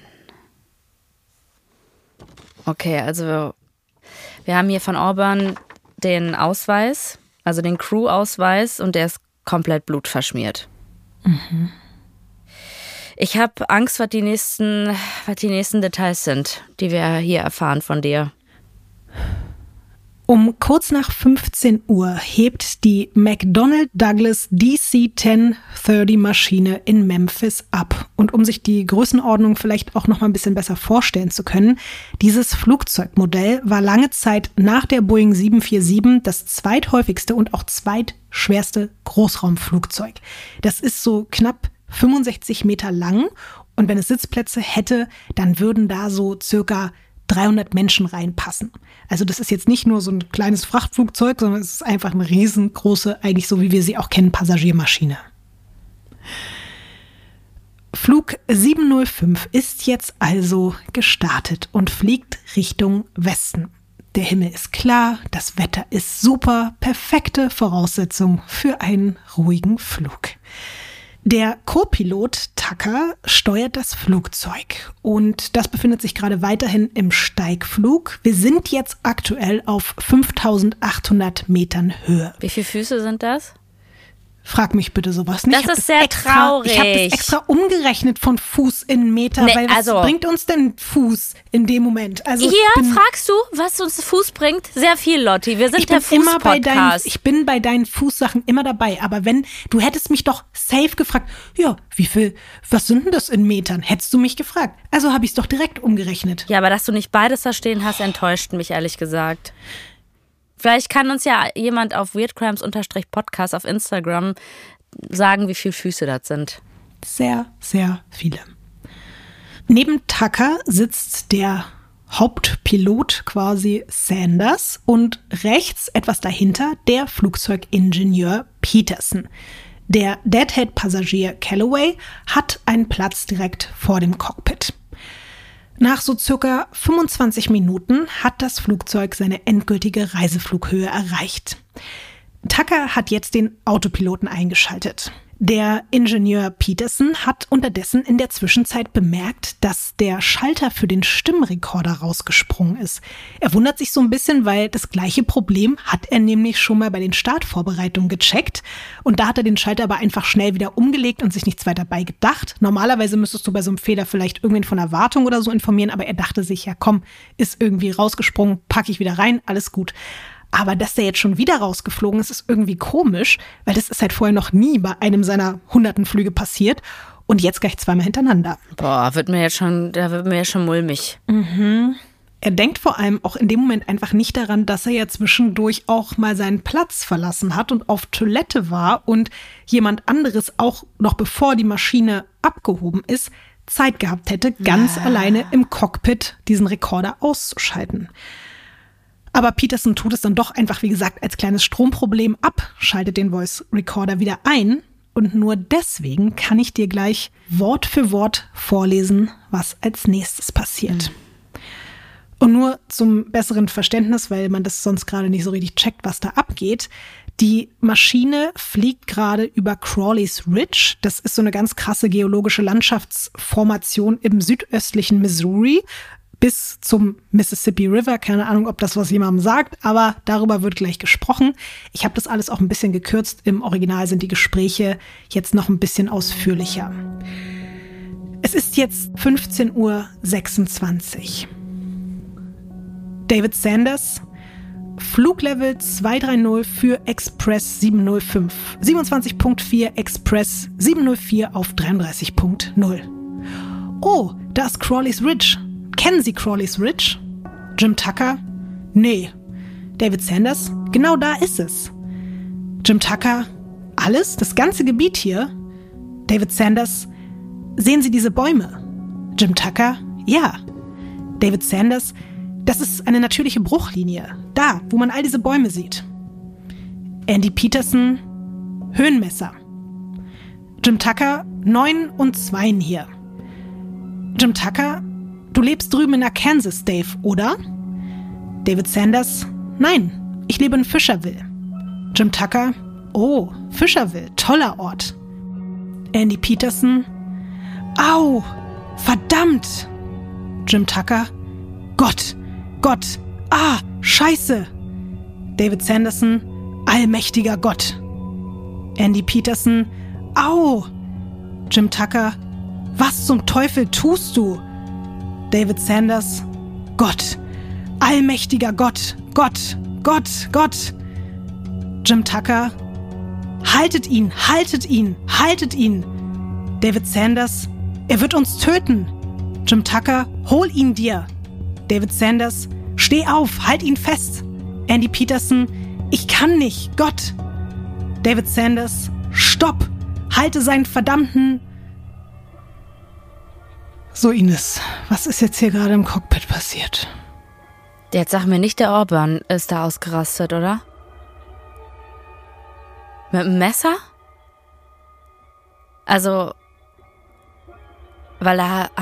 Okay, also wir haben hier von Auburn den Ausweis, also den Crew-Ausweis, und der ist komplett blutverschmiert. Ich habe Angst, was die nächsten Details sind, die wir hier erfahren von dir. Um kurz nach 15 Uhr hebt die McDonnell Douglas DC-1030 Maschine in Memphis ab. Und um sich die Größenordnung vielleicht auch noch mal ein bisschen besser vorstellen zu können, dieses Flugzeugmodell war lange Zeit nach der Boeing 747 das zweithäufigste und auch zweitschwerste Großraumflugzeug. Das ist so knapp 65 Meter lang und wenn es Sitzplätze hätte, dann würden da so circa 300 Menschen reinpassen. Also das ist jetzt nicht nur so ein kleines Frachtflugzeug, sondern es ist einfach eine riesengroße, eigentlich so wie wir sie auch kennen, Passagiermaschine. Flug 705 ist jetzt also gestartet und fliegt Richtung Westen. Der Himmel ist klar, das Wetter ist super, perfekte Voraussetzung für einen ruhigen Flug. Der Co-Pilot Tucker steuert das Flugzeug und das befindet sich gerade weiterhin im Steigflug. Wir sind jetzt aktuell auf 5.800 Metern Höhe. Wie viele Füße sind das? Frag mich bitte sowas nicht. Das ist sehr traurig. Ich habe das extra umgerechnet von Fuß in Meter, weil was bringt uns denn Fuß in dem Moment? Also hier fragst du, was uns Fuß bringt? Sehr viel, Lotti. Wir sind der Fuß-Podcast. Ich bin bei deinen Fußsachen immer dabei. Aber wenn, du hättest mich doch safe gefragt, ja, was sind denn das in Metern? Hättest du mich gefragt. Also habe ich es doch direkt umgerechnet. Ja, aber dass du nicht beides da stehen hast, enttäuscht mich ehrlich gesagt. Vielleicht kann uns ja jemand auf weirdcrimes_podcast auf Instagram sagen, wie viele Füße das sind. Sehr, sehr viele. Neben Tucker sitzt der Hauptpilot quasi Sanders und rechts etwas dahinter der Flugzeugingenieur Peterson. Der Deadhead-Passagier Calloway hat einen Platz direkt vor dem Cockpit. Nach so circa 25 Minuten hat das Flugzeug seine endgültige Reiseflughöhe erreicht. Tucker hat jetzt den Autopiloten eingeschaltet. Der Ingenieur Peterson hat unterdessen in der Zwischenzeit bemerkt, dass der Schalter für den Stimmrekorder rausgesprungen ist. Er wundert sich so ein bisschen, weil das gleiche Problem hat er nämlich schon mal bei den Startvorbereitungen gecheckt. Und da hat er den Schalter aber einfach schnell wieder umgelegt und sich nichts weiter bei gedacht. Normalerweise müsstest du bei so einem Fehler vielleicht irgendwen von der Wartung oder so informieren, aber er dachte sich, ja komm, ist irgendwie rausgesprungen, packe ich wieder rein, alles gut. Aber dass der jetzt schon wieder rausgeflogen ist, ist irgendwie komisch, weil das ist halt vorher noch nie bei einem seiner 100. Flüge passiert und jetzt gleich zweimal hintereinander. Boah, da wird mir jetzt schon mulmig. Mhm. Er denkt vor allem auch in dem Moment einfach nicht daran, dass er ja zwischendurch auch mal seinen Platz verlassen hat und auf Toilette war und jemand anderes auch noch bevor die Maschine abgehoben ist, Zeit gehabt hätte, ganz alleine im Cockpit diesen Rekorder auszuschalten. Aber Peterson tut es dann doch einfach, wie gesagt, als kleines Stromproblem ab, schaltet den Voice Recorder wieder ein. Und nur deswegen kann ich dir gleich Wort für Wort vorlesen, was als nächstes passiert. Und nur zum besseren Verständnis, weil man das sonst gerade nicht so richtig checkt, was da abgeht. Die Maschine fliegt gerade über Crawleys Ridge. Das ist so eine ganz krasse geologische Landschaftsformation im südöstlichen Missouri bis zum Mississippi River. Keine Ahnung, ob das was jemandem sagt, aber darüber wird gleich gesprochen. Ich habe das alles auch ein bisschen gekürzt. Im Original sind die Gespräche jetzt noch ein bisschen ausführlicher. Es ist jetzt 15:26 Uhr. David Sanders, Fluglevel 230 für Express 705. 27.4 Express 704 auf 33.0. Oh, da ist Crawleys Ridge. Kennen Sie Crawleys Ridge? Jim Tucker? Nee. David Sanders? Genau da ist es. Jim Tucker? Alles? Das ganze Gebiet hier? David Sanders? Sehen Sie diese Bäume? Jim Tucker? Ja. David Sanders? Das ist eine natürliche Bruchlinie. Da, wo man all diese Bäume sieht. Andy Peterson? Höhenmesser. Jim Tucker? 9 und 2 hier. Jim Tucker? Du lebst drüben in Arkansas, Dave, oder? David Sanders? Nein, ich lebe in Fisherville. Jim Tucker? Oh, Fisherville, toller Ort. Andy Peterson? Au, verdammt! Jim Tucker? Gott, Scheiße! David Sanderson? Allmächtiger Gott. Andy Peterson? Au! Jim Tucker? Was zum Teufel tust du? David Sanders, Gott, allmächtiger Gott, Gott. Jim Tucker, haltet ihn. David Sanders, er wird uns töten. Jim Tucker, hol ihn dir. David Sanders, steh auf, halt ihn fest. Andy Peterson, ich kann nicht, Gott. David Sanders, stopp, halte seinen verdammten... So, Ines, was ist jetzt hier gerade im Cockpit passiert? Jetzt sag mir nicht, der Auburn ist da ausgerastet, oder? Mit einem Messer? Also, weil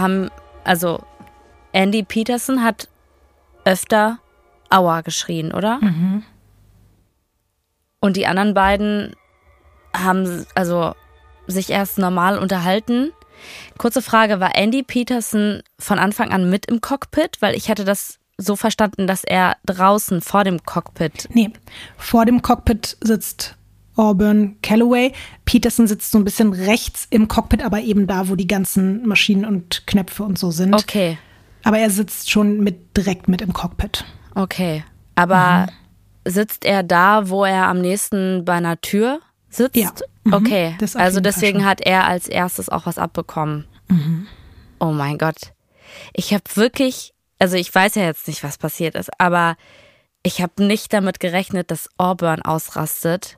Andy Peterson hat öfter Aua geschrien, oder? Mhm. Und die anderen beiden haben sich erst normal unterhalten. Kurze Frage, war Andy Peterson von Anfang an mit im Cockpit? Weil ich hatte das so verstanden, dass er draußen vor dem Cockpit... Nee, vor dem Cockpit sitzt Auburn Calloway. Peterson sitzt so ein bisschen rechts im Cockpit, aber eben da, wo die ganzen Maschinen und Knöpfe und so sind. Okay. Aber er sitzt schon direkt mit im Cockpit. Okay, aber sitzt er da, wo er am nächsten bei einer Tür sitzt? Ja. Okay, also deswegen schon. hat er als erstes auch was abbekommen. Mhm. Oh mein Gott. Ich habe wirklich, ich weiß ja jetzt nicht, was passiert ist, aber Ich habe nicht damit gerechnet, dass Auburn ausrastet.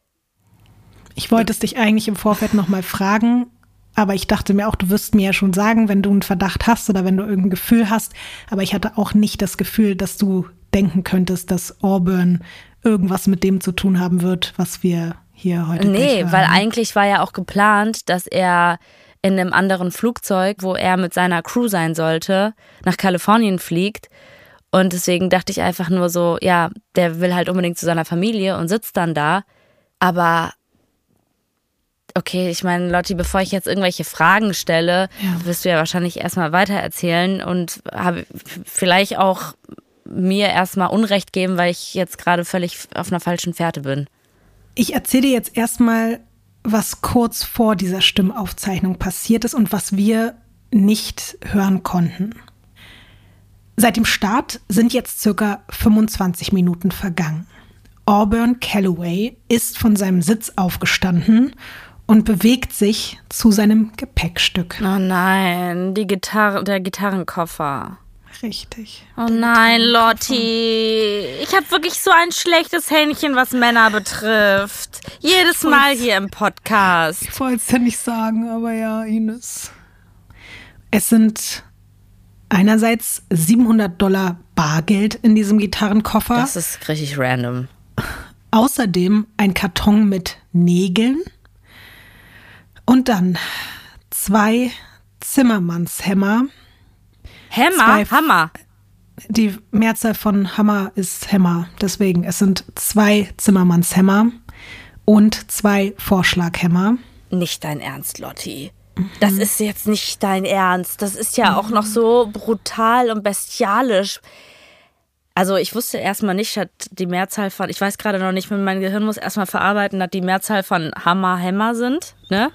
Ich wollte es dich eigentlich im Vorfeld nochmal fragen, aber ich dachte mir auch, du wirst mir ja schon sagen, wenn du einen Verdacht hast oder wenn du irgendein Gefühl hast. Aber ich hatte auch nicht das Gefühl, dass du denken könntest, dass Auburn irgendwas mit dem zu tun haben wird, was wir hier heute Nee, hören. weil eigentlich war ja auch geplant, dass er in einem anderen Flugzeug, wo er mit seiner Crew sein sollte, nach Kalifornien fliegt. Und deswegen dachte ich einfach nur so, ja, der will halt unbedingt zu seiner Familie und sitzt dann da. Aber okay, ich meine, Lotti, bevor ich jetzt irgendwelche Fragen stelle, wirst du ja wahrscheinlich erstmal weitererzählen und vielleicht auch mir erstmal Unrecht geben, weil ich jetzt gerade völlig auf einer falschen Fährte bin. Ich erzähle dir jetzt erstmal, was kurz vor dieser Stimmaufzeichnung passiert ist und was wir nicht hören konnten. Seit dem Start sind jetzt circa 25 Minuten vergangen. Auburn Calloway ist von seinem Sitz aufgestanden und bewegt sich zu seinem Gepäckstück. Oh nein, der Gitarrenkoffer. Richtig. Oh nein, Lotti. Ich habe wirklich so ein schlechtes Händchen, was Männer betrifft. Jedes Mal hier im Podcast. Ich wollte es ja nicht sagen, aber ja, Ines. Es sind einerseits $700 Bargeld in diesem Gitarrenkoffer. Das ist richtig random. Außerdem ein Karton mit Nägeln. Und dann 2 Zimmermannshämmer. Hammer? Die Mehrzahl von Hammer ist Hämmer. Deswegen, es sind 2 Zimmermannshämmer und 2 Vorschlaghämmer. Nicht dein Ernst, Lotti. Das ist jetzt nicht dein Ernst. Das ist ja auch noch so brutal und bestialisch. Also ich wusste erstmal nicht, dass die Mehrzahl von, ich weiß gerade noch nicht, mein Gehirn muss erstmal verarbeiten, dass die Mehrzahl von Hämmer sind. Ne?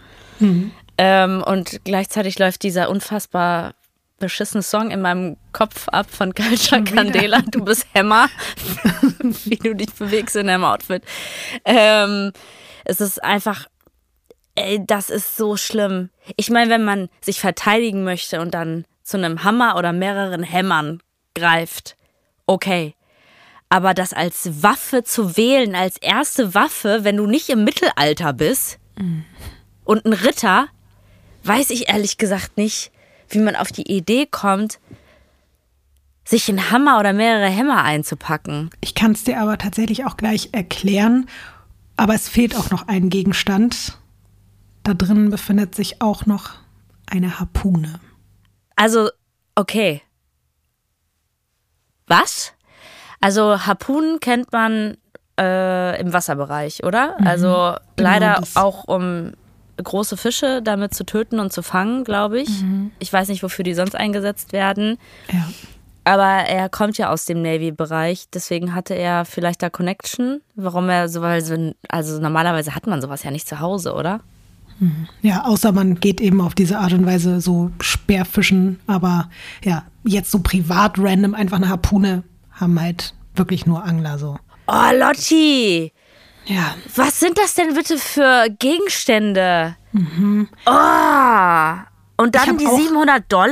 Und gleichzeitig läuft dieser unfassbar beschissene Song in meinem Kopf ab von Culture Candela. Du bist Hämmer, wie du dich bewegst in deinem Outfit. Es ist einfach, das ist so schlimm. Ich meine, wenn man sich verteidigen möchte und dann zu einem Hammer oder mehreren Hämmern greift, okay. Aber das als Waffe zu wählen, als erste Waffe, wenn du nicht im Mittelalter bist und ein Ritter, weiß ich ehrlich gesagt nicht, wie man auf die Idee kommt, sich einen Hammer oder mehrere Hämmer einzupacken. Ich kann es dir aber tatsächlich auch gleich erklären. Aber es fehlt auch noch ein Gegenstand. Da drin befindet sich auch noch eine Harpune. Also, okay. Was? Also Harpunen kennt man im Wasserbereich, oder? Also leider auch um große Fische damit zu töten und zu fangen, glaube ich. Ich weiß nicht, wofür die sonst eingesetzt werden. Ja. Aber er kommt ja aus dem Navy-Bereich, deswegen hatte er vielleicht da Connection. Warum er so, also normalerweise hat man sowas ja nicht zu Hause, oder? Ja, außer man geht eben auf diese Art und Weise so Speerfischen. Aber ja, jetzt so privat random einfach eine Harpune haben halt wirklich nur Angler so. Oh, Lotti! Ja. Was sind das denn bitte für Gegenstände? Oh! Und dann die $700?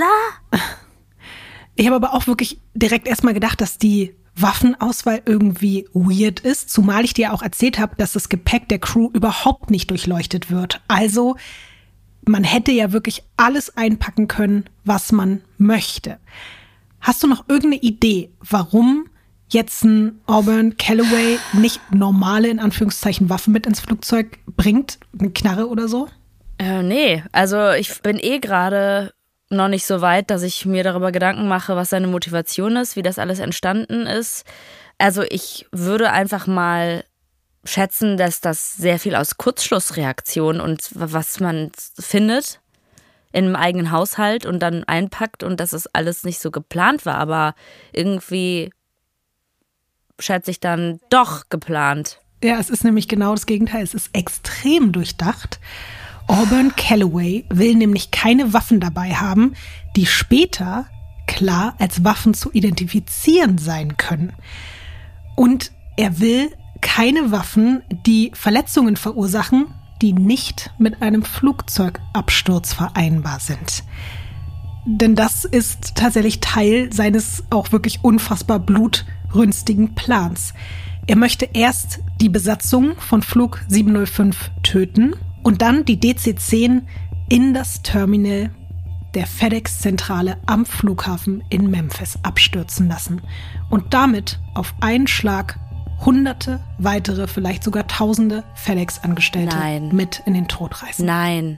Ich habe aber auch wirklich direkt erstmal gedacht, dass die Waffenauswahl irgendwie weird ist. Zumal ich dir auch erzählt habe, dass das Gepäck der Crew überhaupt nicht durchleuchtet wird. Also man hätte ja wirklich alles einpacken können, was man möchte. Hast du noch irgendeine Idee, warum jetzt ein Auburn Calloway nicht normale, in Anführungszeichen, Waffen mit ins Flugzeug bringt? Eine Knarre oder so? Nee, also ich bin gerade noch nicht so weit, dass ich mir darüber Gedanken mache, was seine Motivation ist, wie das alles entstanden ist. Also ich würde einfach mal schätzen, dass das sehr viel aus Kurzschlussreaktion und was man findet in einem eigenen Haushalt und dann einpackt und dass es alles nicht so geplant war, aber irgendwie schätze ich dann doch geplant. Ja, es ist nämlich genau das Gegenteil. Es ist extrem durchdacht. Auburn Calloway will nämlich keine Waffen dabei haben, die später klar als Waffen zu identifizieren sein können. Und er will keine Waffen, die Verletzungen verursachen, die nicht mit einem Flugzeugabsturz vereinbar sind. Denn das ist tatsächlich Teil seines auch wirklich unfassbar blutrünstigen Plans. Er möchte erst die Besatzung von Flug 705 töten und dann die DC-10 in das Terminal der FedEx-Zentrale am Flughafen in Memphis abstürzen lassen und damit auf einen Schlag Hunderte weitere, vielleicht sogar Tausende FedEx-Angestellte mit in den Tod reißen. Nein.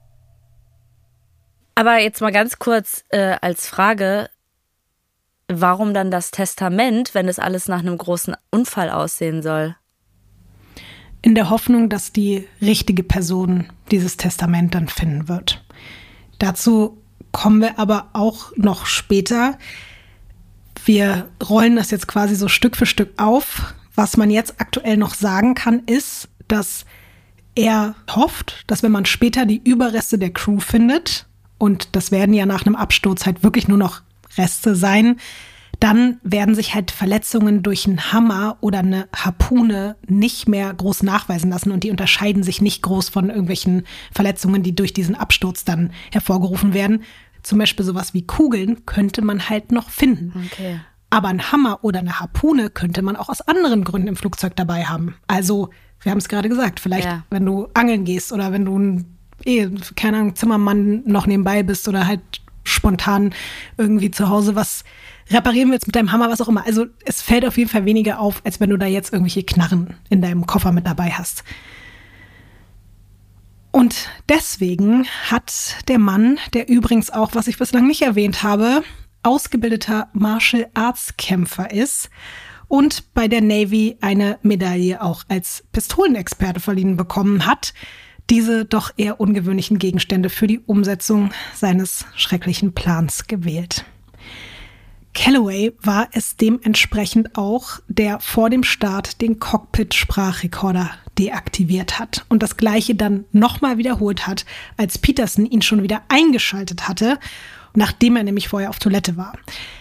Aber jetzt mal ganz kurz als Frage, warum dann das Testament, wenn es alles nach einem großen Unfall aussehen soll? In der Hoffnung, dass die richtige Person dieses Testament dann finden wird. Dazu kommen wir aber auch noch später. Wir rollen das jetzt quasi so Stück für Stück auf. Was man jetzt aktuell noch sagen kann, ist, dass er hofft, dass wenn man später die Überreste der Crew findet, und das werden ja nach einem Absturz halt wirklich nur noch Reste sein, dann werden sich halt Verletzungen durch einen Hammer oder eine Harpune nicht mehr groß nachweisen lassen und die unterscheiden sich nicht groß von irgendwelchen Verletzungen, die durch diesen Absturz dann hervorgerufen werden. Zum Beispiel sowas wie Kugeln könnte man halt noch finden. Okay. Aber ein Hammer oder eine Harpune könnte man auch aus anderen Gründen im Flugzeug dabei haben. Also, wir haben es gerade gesagt, vielleicht wenn du angeln gehst oder wenn du keine Ahnung, Zimmermann noch nebenbei bist oder halt spontan irgendwie zu Hause was reparieren willst mit deinem Hammer, was auch immer. Also es fällt auf jeden Fall weniger auf, als wenn du da jetzt irgendwelche Knarren in deinem Koffer mit dabei hast. Und deswegen hat der Mann, der übrigens auch, was ich bislang nicht erwähnt habe, ausgebildeter Martial Arts Kämpfer ist und bei der Navy eine Medaille auch als Pistolenexperte verliehen bekommen hat, diese doch eher ungewöhnlichen Gegenstände für die Umsetzung seines schrecklichen Plans gewählt. Calloway war es dementsprechend auch, der vor dem Start den Cockpit-Sprachrekorder deaktiviert hat und das Gleiche dann nochmal wiederholt hat, als Peterson ihn schon wieder eingeschaltet hatte, nachdem er nämlich vorher auf Toilette war.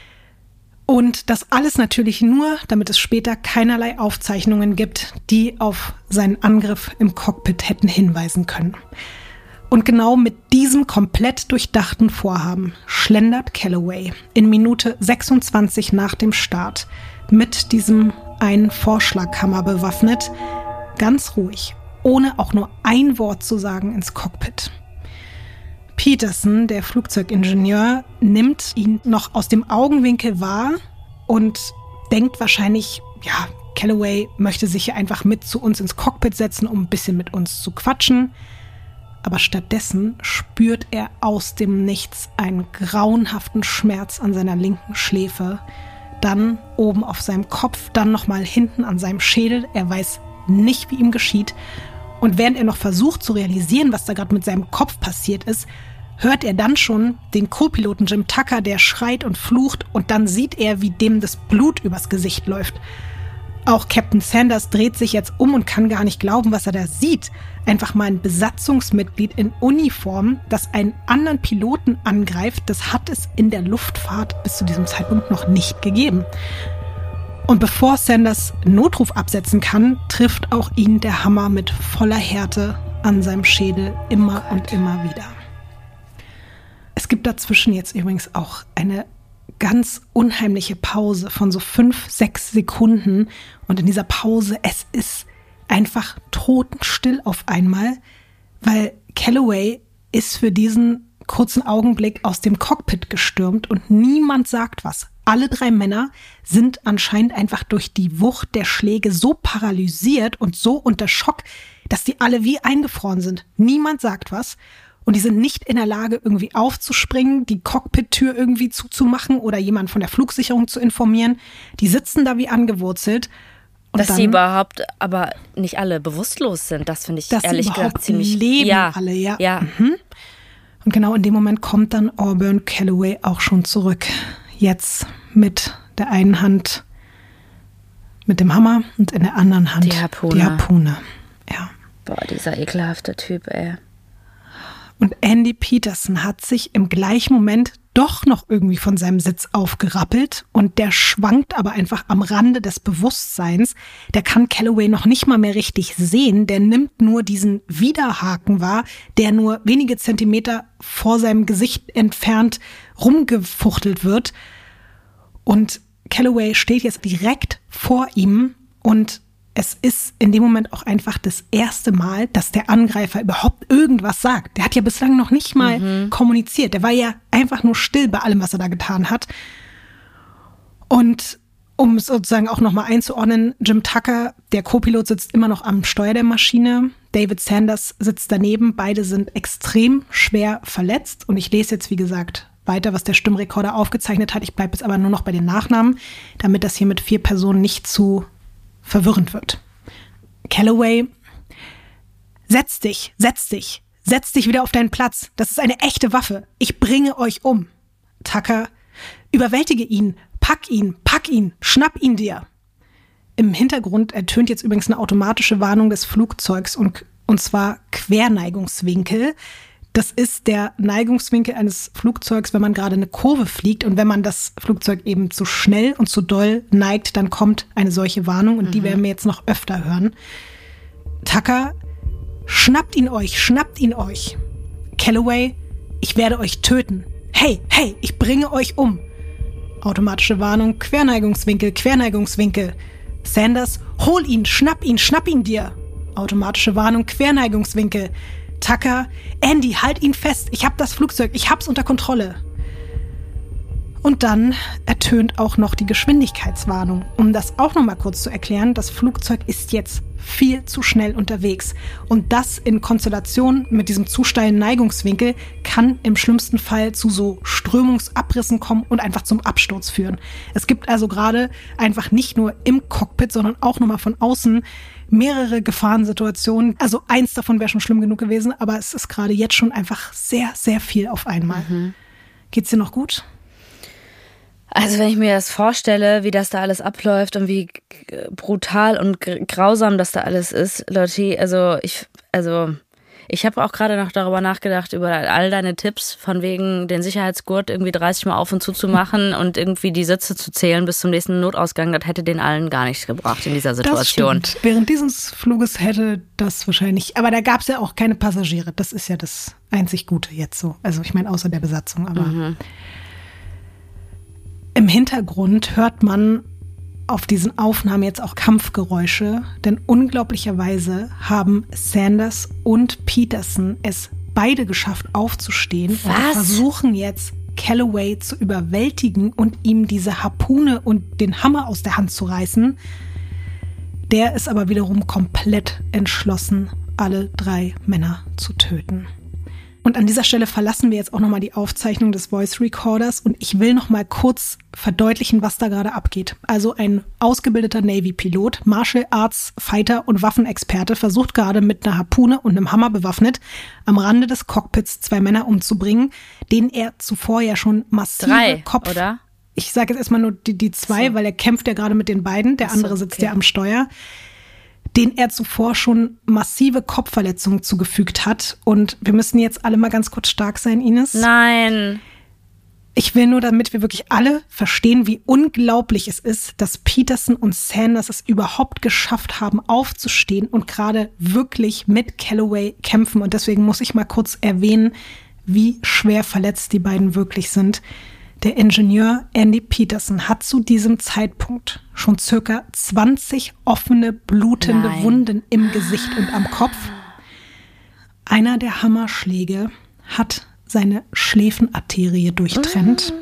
Und das alles natürlich nur, damit es später keinerlei Aufzeichnungen gibt, die auf seinen Angriff im Cockpit hätten hinweisen können. Und genau mit diesem komplett durchdachten Vorhaben schlendert Calloway in Minute 26 nach dem Start mit diesem einen Vorschlaghammer bewaffnet, ganz ruhig, ohne auch nur ein Wort zu sagen, ins Cockpit. Peterson, der Flugzeugingenieur, nimmt ihn noch aus dem Augenwinkel wahr und denkt wahrscheinlich, ja, Calloway möchte sich hier einfach mit zu uns ins Cockpit setzen, um ein bisschen mit uns zu quatschen. Aber stattdessen spürt er aus dem Nichts einen grauenhaften Schmerz an seiner linken Schläfe, dann oben auf seinem Kopf, dann nochmal hinten an seinem Schädel. Er weiß nicht, wie ihm geschieht. Und während er noch versucht zu realisieren, was da gerade mit seinem Kopf passiert ist, hört er dann schon den Co-Piloten Jim Tucker, der schreit und flucht, und dann sieht er, wie dem das Blut übers Gesicht läuft. Auch Captain Sanders dreht sich jetzt um und kann gar nicht glauben, was er da sieht. Einfach mal ein Besatzungsmitglied in Uniform, das einen anderen Piloten angreift, das hat es in der Luftfahrt bis zu diesem Zeitpunkt noch nicht gegeben. Und bevor Sanders Notruf absetzen kann, trifft auch ihn der Hammer mit voller Härte an seinem Schädel immer und immer wieder. Es gibt dazwischen jetzt übrigens auch eine ganz unheimliche Pause von so 5-6 Sekunden. Und in dieser Pause, es ist einfach totenstill auf einmal, weil Calloway ist für diesen kurzen Augenblick aus dem Cockpit gestürmt und niemand sagt was. Alle 3 Männer sind anscheinend einfach durch die Wucht der Schläge so paralysiert und so unter Schock, dass die alle wie eingefroren sind. Niemand sagt was. Und die sind nicht in der Lage, irgendwie aufzuspringen, die Cockpit-Tür irgendwie zuzumachen oder jemanden von der Flugsicherung zu informieren. Die sitzen da wie angewurzelt. Und dass dann, sie überhaupt aber nicht alle bewusstlos sind, das finde ich ehrlich gesagt ziemlich... leben alle, ja. Mhm. Und genau in dem Moment kommt dann Auburn Calloway auch schon zurück. Jetzt mit der einen Hand mit dem Hammer und in der anderen Hand die Harpune. Ja. Boah, dieser ekelhafte Typ, ey. Und Andy Peterson hat sich im gleichen Moment doch noch irgendwie von seinem Sitz aufgerappelt und der schwankt aber einfach am Rande des Bewusstseins. Der kann Calloway noch nicht mal mehr richtig sehen. Der nimmt nur diesen Widerhaken wahr, der nur wenige Zentimeter vor seinem Gesicht entfernt rumgefuchtelt wird. Und Calloway steht jetzt direkt vor ihm und es ist in dem Moment auch einfach das erste Mal, dass der Angreifer überhaupt irgendwas sagt. Der hat ja bislang noch nicht mal kommuniziert. Der war ja einfach nur still bei allem, was er da getan hat. Und um es sozusagen auch nochmal einzuordnen, Jim Tucker, der Co-Pilot, sitzt immer noch am Steuer der Maschine. David Sanders sitzt daneben. Beide sind extrem schwer verletzt. Und ich lese jetzt, wie gesagt, weiter, was der Stimmrekorder aufgezeichnet hat. Ich bleibe jetzt aber nur noch bei den Nachnamen, damit das hier mit 4 Personen nicht zu verwirrend wird. Calloway, setz dich wieder auf deinen Platz. Das ist eine echte Waffe. Ich bringe euch um. Tucker, überwältige ihn, pack ihn, schnapp ihn dir. Im Hintergrund ertönt jetzt übrigens eine automatische Warnung des Flugzeugs und zwar Querneigungswinkel. Das ist der Neigungswinkel eines Flugzeugs, wenn man gerade eine Kurve fliegt und wenn man das Flugzeug eben zu schnell und zu doll neigt, dann kommt eine solche Warnung und die werden wir jetzt noch öfter hören. Tucker, schnappt ihn euch. Calloway, ich werde euch töten. Hey, ich bringe euch um. Automatische Warnung, Querneigungswinkel. Sanders, hol ihn, schnapp ihn dir. Automatische Warnung, Querneigungswinkel. Tucker, Andy, halt ihn fest. Ich hab das Flugzeug, ich hab's unter Kontrolle. Und dann ertönt auch noch die Geschwindigkeitswarnung. Um das auch noch mal kurz zu erklären, das Flugzeug ist jetzt viel zu schnell unterwegs. Und das in Konstellation mit diesem zu steilen Neigungswinkel kann im schlimmsten Fall zu so Strömungsabrissen kommen und einfach zum Absturz führen. Es gibt also gerade einfach nicht nur im Cockpit, sondern auch noch mal von außen mehrere Gefahrensituationen. Also eins davon wäre schon schlimm genug gewesen, aber es ist gerade jetzt schon einfach sehr, sehr viel auf einmal. Geht's dir noch gut? Also wenn ich mir das vorstelle, wie das da alles abläuft und wie brutal und grausam das da alles ist, Lotti, ich habe auch gerade noch darüber nachgedacht, über all deine Tipps, von wegen den Sicherheitsgurt irgendwie 30 Mal auf und zu machen und irgendwie die Sitze zu zählen bis zum nächsten Notausgang. Das hätte den allen gar nichts gebracht in dieser Situation. Das stimmt. Während dieses Fluges hätte das wahrscheinlich, aber da gab es ja auch keine Passagiere. Das ist ja das einzig Gute jetzt so. Also ich meine, außer der Besatzung, aber im Hintergrund hört man auf diesen Aufnahmen jetzt auch Kampfgeräusche, denn unglaublicherweise haben Sanders und Peterson es beide geschafft, aufzustehen und versuchen jetzt Calloway zu überwältigen und ihm diese Harpune und den Hammer aus der Hand zu reißen. Der ist aber wiederum komplett entschlossen, alle 3 Männer zu töten. Und an dieser Stelle verlassen wir jetzt auch nochmal die Aufzeichnung des Voice Recorders und ich will nochmal kurz verdeutlichen, was da gerade abgeht. Also ein ausgebildeter Navy-Pilot, Martial Arts Fighter und Waffenexperte versucht gerade mit einer Harpune und einem Hammer bewaffnet am Rande des Cockpits 2 Männer umzubringen, denen er zuvor ja schon massive 3, oder? Ich sage jetzt erstmal nur die 2, so. Weil er kämpft ja gerade mit den beiden, der andere sitzt ja am Steuer, den er zuvor schon massive Kopfverletzungen zugefügt hat. Und wir müssen jetzt alle mal ganz kurz stark sein, Ines. Nein. Ich will nur, damit wir wirklich alle verstehen, wie unglaublich es ist, dass Peterson und Sanders es überhaupt geschafft haben, aufzustehen und gerade wirklich mit Calloway kämpfen. Und deswegen muss ich mal kurz erwähnen, wie schwer verletzt die beiden wirklich sind. Der Ingenieur Andy Peterson hat zu diesem Zeitpunkt schon circa 20 offene, blutende Wunden im Gesicht und am Kopf. Einer der Hammerschläge hat seine Schläfenarterie durchtrennt.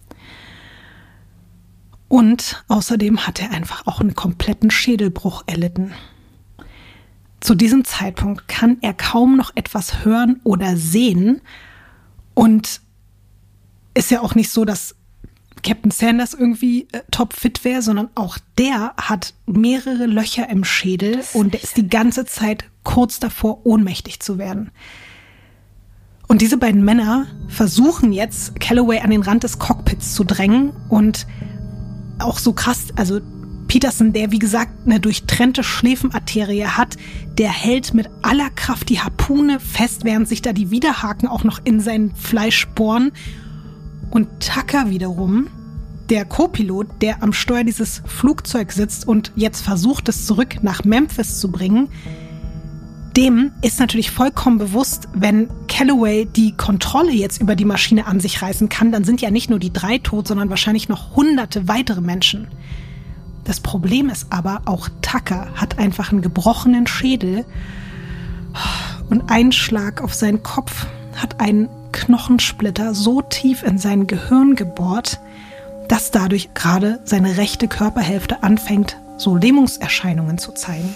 Und außerdem hat er einfach auch einen kompletten Schädelbruch erlitten. Zu diesem Zeitpunkt kann er kaum noch etwas hören oder sehen. Und ist ja auch nicht so, dass Captain Sanders irgendwie topfit wäre, sondern auch der hat mehrere Löcher im Schädel und der ist die ganze Zeit kurz davor, ohnmächtig zu werden. Und diese beiden Männer versuchen jetzt, Calloway an den Rand des Cockpits zu drängen und auch so krass, also Peterson, der wie gesagt eine durchtrennte Schläfenarterie hat, der hält mit aller Kraft die Harpune fest, während sich da die Widerhaken auch noch in sein Fleisch bohren. Und Tucker wiederum, der Co-Pilot, der am Steuer dieses Flugzeugs sitzt und jetzt versucht, es zurück nach Memphis zu bringen, dem ist natürlich vollkommen bewusst, wenn Calloway die Kontrolle jetzt über die Maschine an sich reißen kann, dann sind ja nicht nur die 3 tot, sondern wahrscheinlich noch hunderte weitere Menschen. Das Problem ist aber, auch Tucker hat einfach einen gebrochenen Schädel und ein Schlag auf seinen Kopf hat einen Knochensplitter so tief in sein Gehirn gebohrt, dass dadurch gerade seine rechte Körperhälfte anfängt, so Lähmungserscheinungen zu zeigen.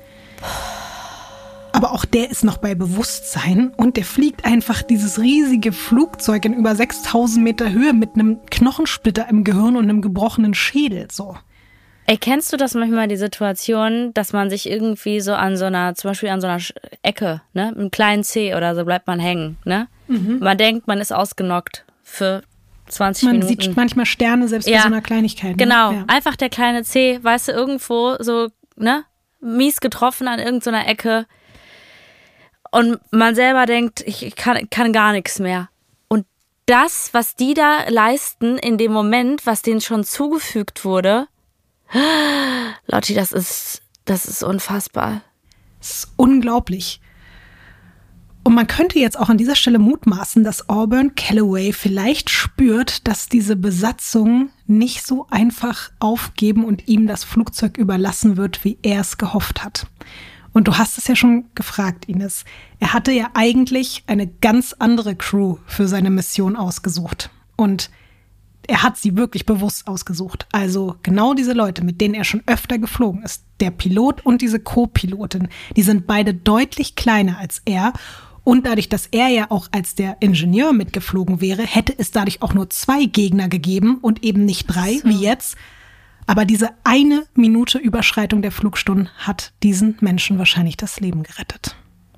Aber auch der ist noch bei Bewusstsein und der fliegt einfach dieses riesige Flugzeug in über 6000 Meter Höhe mit einem Knochensplitter im Gehirn und einem gebrochenen Schädel, so. Ey, kennst du das manchmal, die Situation, dass man sich irgendwie so an so einer, zum Beispiel an so einer Ecke, ne, mit einem kleinen Zeh oder so bleibt man hängen, ne? Man denkt, man ist ausgenockt für 20 Minuten. Man sieht manchmal Sterne selbst bei so einer Kleinigkeit. Ne? Genau, ja. Einfach der kleine Zeh, weißt du, irgendwo so, ne, mies getroffen an irgendeiner Ecke und man selber denkt, ich kann gar nichts mehr. Und das, was die da leisten in dem Moment, was denen schon zugefügt wurde, Lotti, das ist unfassbar. Das ist unglaublich. Und man könnte jetzt auch an dieser Stelle mutmaßen, dass Auburn Calloway vielleicht spürt, dass diese Besatzung nicht so einfach aufgeben und ihm das Flugzeug überlassen wird, wie er es gehofft hat. Und du hast es ja schon gefragt, Ines. Er hatte ja eigentlich eine ganz andere Crew für seine Mission ausgesucht. Und er hat sie wirklich bewusst ausgesucht. Also genau diese Leute, mit denen er schon öfter geflogen ist. Der Pilot und diese Co-Pilotin, die sind beide deutlich kleiner als er. Und dadurch, dass er ja auch als der Ingenieur mitgeflogen wäre, hätte es dadurch auch nur 2 Gegner gegeben und eben nicht 3, wie jetzt. Aber diese 1 Minute Überschreitung der Flugstunden hat diesen Menschen wahrscheinlich das Leben gerettet.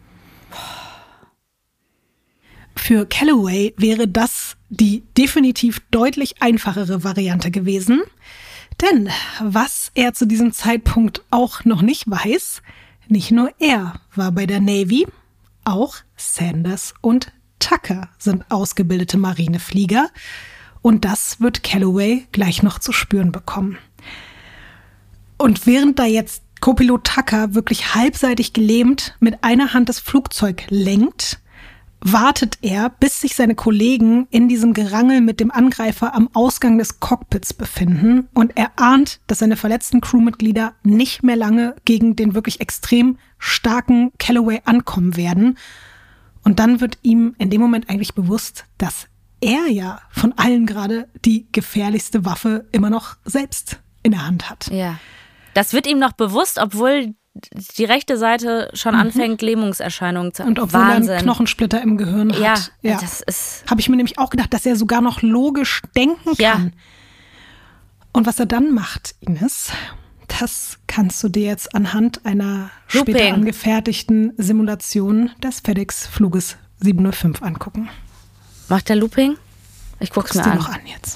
Für Calloway wäre das die definitiv deutlich einfachere Variante gewesen. Denn was er zu diesem Zeitpunkt auch noch nicht weiß, nicht nur er war bei der Navy, auch Sanders und Tucker sind ausgebildete Marineflieger. Und das wird Calloway gleich noch zu spüren bekommen. Und während da jetzt Co-Pilot Tucker wirklich halbseitig gelähmt mit einer Hand das Flugzeug lenkt, wartet er, bis sich seine Kollegen in diesem Gerangel mit dem Angreifer am Ausgang des Cockpits befinden. Und er ahnt, dass seine verletzten Crewmitglieder nicht mehr lange gegen den wirklich extrem starken Calloway ankommen werden. Und dann wird ihm in dem Moment eigentlich bewusst, dass er ja von allen gerade die gefährlichste Waffe immer noch selbst in der Hand hat. Ja. Das wird ihm noch bewusst, obwohl die rechte Seite schon anfängt, Lähmungserscheinungen zu haben. Und obwohl er einen Knochensplitter im Gehirn hat. Ja, das ist... Habe ich mir nämlich auch gedacht, dass er sogar noch logisch denken kann. Und was er dann macht, Ines, das kannst du dir jetzt anhand einer später angefertigten Simulation des FedEx-Fluges 705 angucken. Macht der Looping? Ich guck's mir an. Noch an jetzt.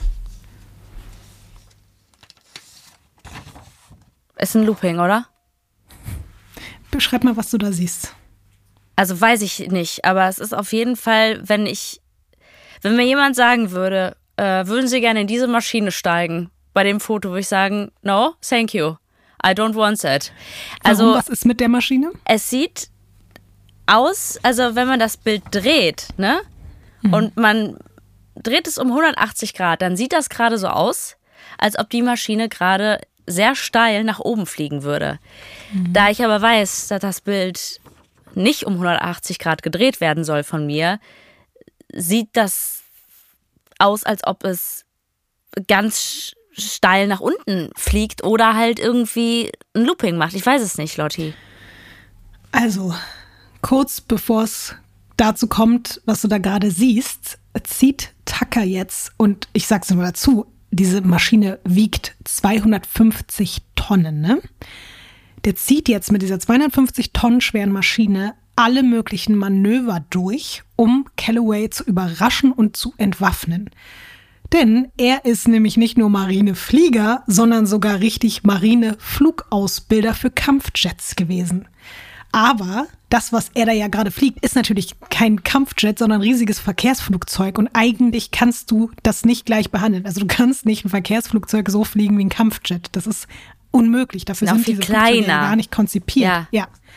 Ist ein Looping, oder? Beschreib mal, was du da siehst. Also weiß ich nicht, aber es ist auf jeden Fall, wenn mir jemand sagen würde, würden Sie gerne in diese Maschine steigen, bei dem Foto würde ich sagen, no, thank you, I don't want that. Also, was ist mit der Maschine? Es sieht aus, also wenn man das Bild dreht, ne, und man dreht es um 180 Grad, dann sieht das gerade so aus, als ob die Maschine gerade sehr steil nach oben fliegen würde. Da ich aber weiß, dass das Bild nicht um 180 Grad gedreht werden soll von mir, sieht das aus, als ob es ganz steil nach unten fliegt oder halt irgendwie ein Looping macht. Ich weiß es nicht, Lotti. Also, kurz bevor es dazu kommt, was du da gerade siehst, zieht Tucker jetzt, und ich sag's nur dazu, diese Maschine wiegt 250 Tonnen, ne? Der zieht jetzt mit dieser 250 Tonnen schweren Maschine alle möglichen Manöver durch, um Calloway zu überraschen und zu entwaffnen. Denn er ist nämlich nicht nur Marineflieger, sondern sogar richtig Marineflugausbilder für Kampfjets gewesen. Aber das, was er da ja gerade fliegt, ist natürlich kein Kampfjet, sondern ein riesiges Verkehrsflugzeug. Und eigentlich kannst du das nicht gleich behandeln. Also du kannst nicht ein Verkehrsflugzeug so fliegen wie ein Kampfjet. Das ist unmöglich. Dafür sind diese Flugzeuge ja gar nicht konzipiert. Ja.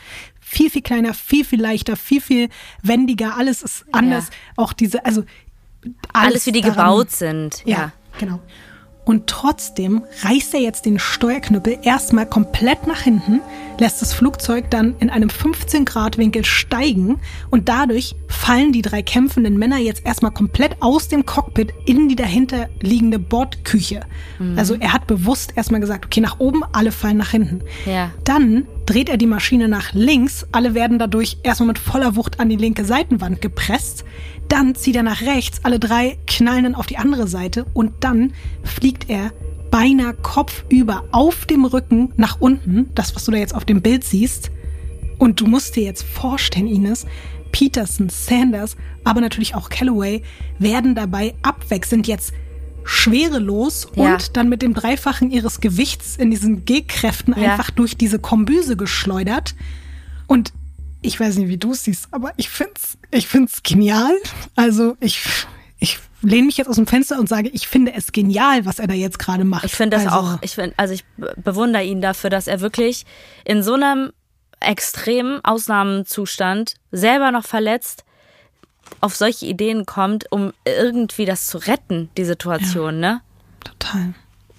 viel, viel kleiner, viel, viel leichter, viel, viel wendiger. Alles ist anders. Ja. Auch alles wie die daran gebaut sind. Ja, genau. Und trotzdem reißt er jetzt den Steuerknüppel erstmal komplett nach hinten, lässt das Flugzeug dann in einem 15-Grad-Winkel steigen und dadurch fallen die 3 kämpfenden Männer jetzt erstmal komplett aus dem Cockpit in die dahinter liegende Bordküche. Also er hat bewusst erstmal gesagt, okay, nach oben, alle fallen nach hinten. Ja. Dann dreht er die Maschine nach links, alle werden dadurch erstmal mit voller Wucht an die linke Seitenwand gepresst. Dann zieht er nach rechts, alle 3 knallen dann auf die andere Seite und dann fliegt er beinahe kopfüber auf dem Rücken nach unten, das, was du da jetzt auf dem Bild siehst. Und du musst dir jetzt vorstellen, Ines, Peterson, Sanders, aber natürlich auch Calloway werden dabei abwechselnd jetzt schwerelos und dann mit dem Dreifachen ihres Gewichts in diesen G-Kräften einfach durch diese Kombüse geschleudert. Und ich weiß nicht, wie du es siehst, aber ich find's genial. Also ich lehne mich jetzt aus dem Fenster und sage, ich finde es genial, was er da jetzt gerade macht. Ich finde das auch, ich bewundere ihn dafür, dass er wirklich in so einem extremen Ausnahmezustand selber noch verletzt auf solche Ideen kommt, um irgendwie das zu retten, die Situation, ne? Total.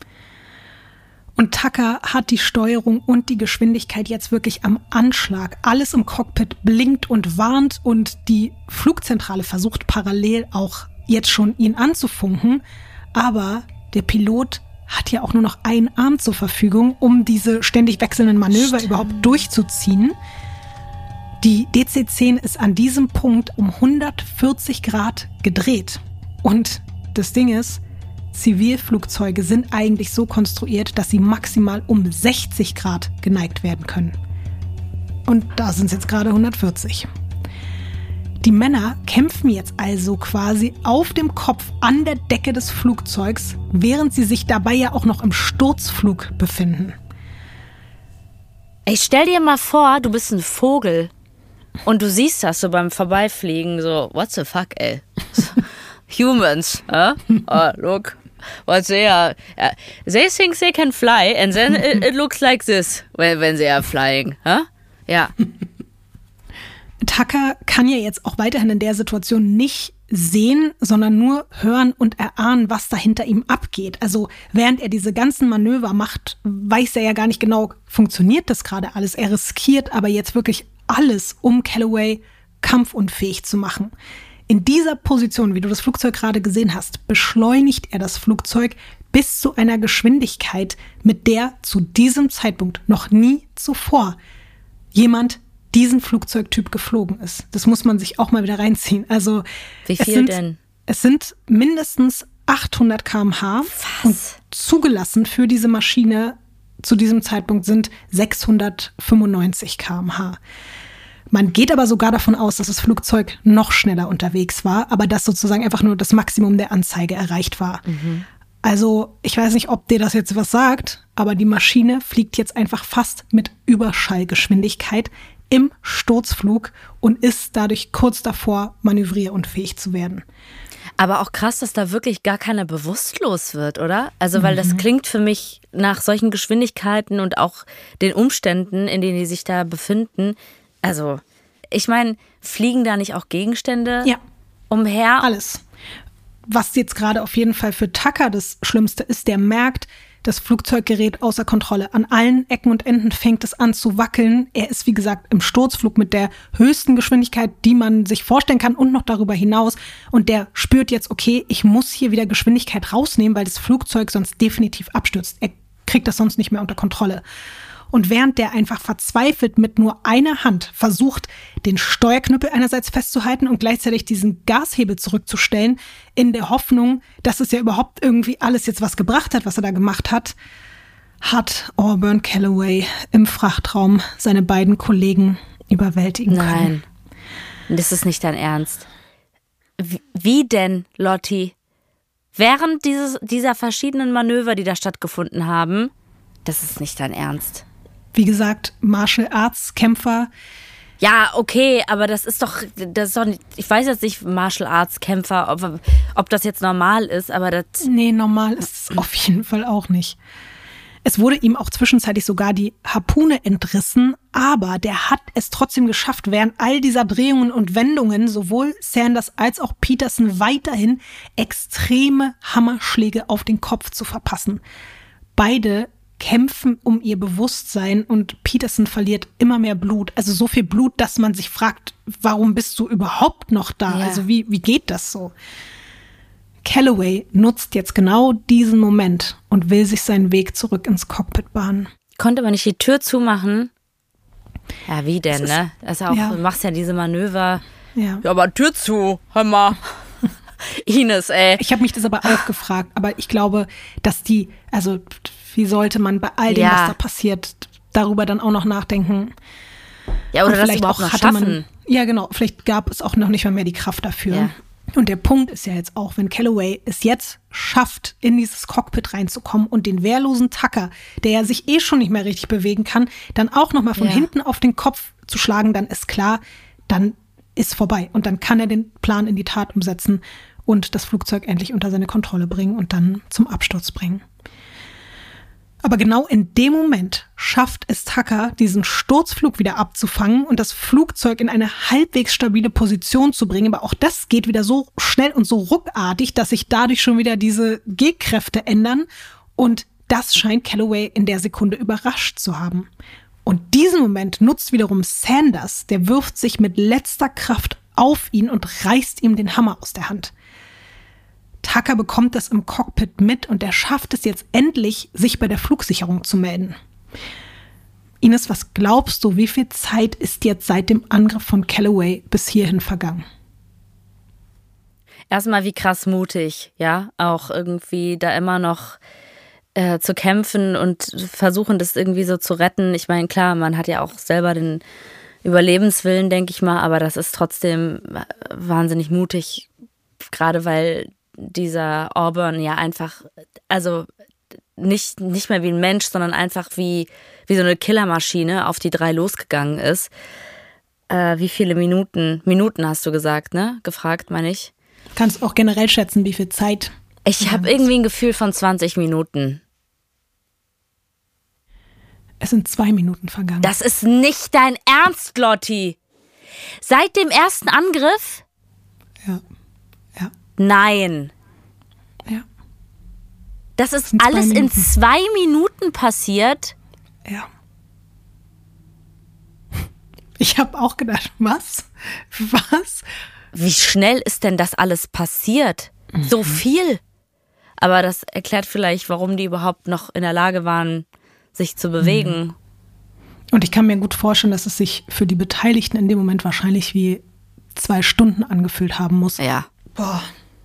Und Tucker hat die Steuerung und die Geschwindigkeit jetzt wirklich am Anschlag. Alles im Cockpit blinkt und warnt und die Flugzentrale versucht parallel auch jetzt schon ihn anzufunken. Aber der Pilot hat ja auch nur noch einen Arm zur Verfügung, um diese ständig wechselnden Manöver überhaupt durchzuziehen. Die DC-10 ist an diesem Punkt um 140 Grad gedreht. Und das Ding ist, Zivilflugzeuge sind eigentlich so konstruiert, dass sie maximal um 60 Grad geneigt werden können. Und da sind es jetzt gerade 140. Die Männer kämpfen jetzt also quasi auf dem Kopf an der Decke des Flugzeugs, während sie sich dabei ja auch noch im Sturzflug befinden. Ey, stell dir mal vor, du bist ein Vogel und du siehst das so beim Vorbeifliegen, so, what the fuck, ey? Humans, look. What they are, they think they can fly and then it looks like this when they are flying, huh? Ja. Tucker kann ja jetzt auch weiterhin in der Situation nicht sehen, sondern nur hören und erahnen, was da hinter ihm abgeht. Also während er diese ganzen Manöver macht, weiß er ja gar nicht genau, funktioniert das gerade alles. Er riskiert aber jetzt wirklich alles, um Calloway kampfunfähig zu machen. In dieser Position, wie du das Flugzeug gerade gesehen hast, beschleunigt er das Flugzeug bis zu einer Geschwindigkeit, mit der zu diesem Zeitpunkt noch nie zuvor jemand diesen Flugzeugtyp geflogen ist. Das muss man sich auch mal wieder reinziehen. Also wie viel denn? Es sind mindestens 800 km/h und zugelassen für diese Maschine zu diesem Zeitpunkt sind 695 km/h. Man geht aber sogar davon aus, dass das Flugzeug noch schneller unterwegs war, aber dass sozusagen einfach nur das Maximum der Anzeige erreicht war. Mhm. Also ich weiß nicht, ob dir das jetzt was sagt, aber die Maschine fliegt jetzt einfach fast mit Überschallgeschwindigkeit im Sturzflug und ist dadurch kurz davor, manövrierunfähig zu werden. Aber auch krass, dass da wirklich gar keiner bewusstlos wird, oder? Also weil das klingt für mich nach solchen Geschwindigkeiten und auch den Umständen, in denen die sich da befinden. Also, ich meine, fliegen da nicht auch Gegenstände umher? Alles. Was jetzt gerade auf jeden Fall für Tucker das Schlimmste ist, der merkt, das Flugzeug gerät außer Kontrolle. An allen Ecken und Enden fängt es an zu wackeln. Er ist, wie gesagt, im Sturzflug mit der höchsten Geschwindigkeit, die man sich vorstellen kann und noch darüber hinaus. Und der spürt jetzt, okay, ich muss hier wieder Geschwindigkeit rausnehmen, weil das Flugzeug sonst definitiv abstürzt. Er kriegt das sonst nicht mehr unter Kontrolle. Und während der einfach verzweifelt mit nur einer Hand versucht, den Steuerknüppel einerseits festzuhalten und gleichzeitig diesen Gashebel zurückzustellen, in der Hoffnung, dass es ja überhaupt irgendwie alles jetzt was gebracht hat, was er da gemacht hat, hat Auburn Calloway im Frachtraum seine beiden Kollegen überwältigen können. Nein, das ist nicht dein Ernst. Wie denn, Lotti? Während dieser verschiedenen Manöver, die da stattgefunden haben, das ist nicht dein Ernst. Wie gesagt, Martial Arts Kämpfer. Ja, okay, aber das ist doch nicht, ich weiß jetzt nicht, Martial Arts Kämpfer, ob das jetzt normal ist, aber das... Nee, normal ist es auf jeden Fall auch nicht. Es wurde ihm auch zwischenzeitlich sogar die Harpune entrissen, aber der hat es trotzdem geschafft, während all dieser Drehungen und Wendungen sowohl Sanders als auch Peterson weiterhin extreme Hammerschläge auf den Kopf zu verpassen. Beide kämpfen um ihr Bewusstsein und Peterson verliert immer mehr Blut. Also so viel Blut, dass man sich fragt, warum bist du überhaupt noch da? Ja. Also wie geht das so? Calloway nutzt jetzt genau diesen Moment und will sich seinen Weg zurück ins Cockpit bahnen. Konnte man nicht die Tür zumachen? Ja, wie denn, ne? Also auch, du machst ja diese Manöver. Ja, aber Tür zu, hör mal. Ines, ey. Ich habe mich das aber auch gefragt, aber ich glaube, dass wie sollte man bei all dem, was da passiert, darüber dann auch noch nachdenken? Ja, oder das überhaupt noch schaffen. Ja, genau. Vielleicht gab es auch noch nicht mal mehr die Kraft dafür. Ja. Und der Punkt ist ja jetzt auch, wenn Calloway es jetzt schafft, in dieses Cockpit reinzukommen und den wehrlosen Tucker, der ja sich schon nicht mehr richtig bewegen kann, dann auch noch mal von hinten auf den Kopf zu schlagen, dann ist klar, dann ist vorbei. Und dann kann er den Plan in die Tat umsetzen und das Flugzeug endlich unter seine Kontrolle bringen und dann zum Absturz bringen. Aber genau in dem Moment schafft es Tucker, diesen Sturzflug wieder abzufangen und das Flugzeug in eine halbwegs stabile Position zu bringen. Aber auch das geht wieder so schnell und so ruckartig, dass sich dadurch schon wieder diese G-Kräfte ändern. Und das scheint Calloway in der Sekunde überrascht zu haben. Und diesen Moment nutzt wiederum Sanders. Der wirft sich mit letzter Kraft auf ihn und reißt ihm den Hammer aus der Hand. Tucker bekommt das im Cockpit mit und er schafft es jetzt endlich, sich bei der Flugsicherung zu melden. Ines, was glaubst du, wie viel Zeit ist jetzt seit dem Angriff von Calloway bis hierhin vergangen? Erstmal wie krass mutig, ja, auch irgendwie da immer noch zu kämpfen und versuchen, das irgendwie so zu retten. Ich meine, klar, man hat ja auch selber den Überlebenswillen, denke ich mal, aber das ist trotzdem wahnsinnig mutig, gerade weil dieser Auburn ja einfach, also nicht mehr wie ein Mensch, sondern einfach wie so eine Killermaschine auf die 3 losgegangen ist. Wie viele Minuten hast du gesagt, ne? Gefragt, meine ich. Kannst auch generell schätzen, wie viel Zeit? Ich habe irgendwie ein Gefühl von 20 Minuten. Es sind 2 Minuten vergangen. Das ist nicht dein Ernst, Lotti. Seit dem ersten Angriff? Ja. Nein. Ja. Das ist alles in 2 Minuten passiert? Ja. Ich habe auch gedacht, was? Wie schnell ist denn das alles passiert? So viel? Aber das erklärt vielleicht, warum die überhaupt noch in der Lage waren, sich zu bewegen. Und ich kann mir gut vorstellen, dass es sich für die Beteiligten in dem Moment wahrscheinlich wie 2 Stunden angefühlt haben muss. Ja. Boah.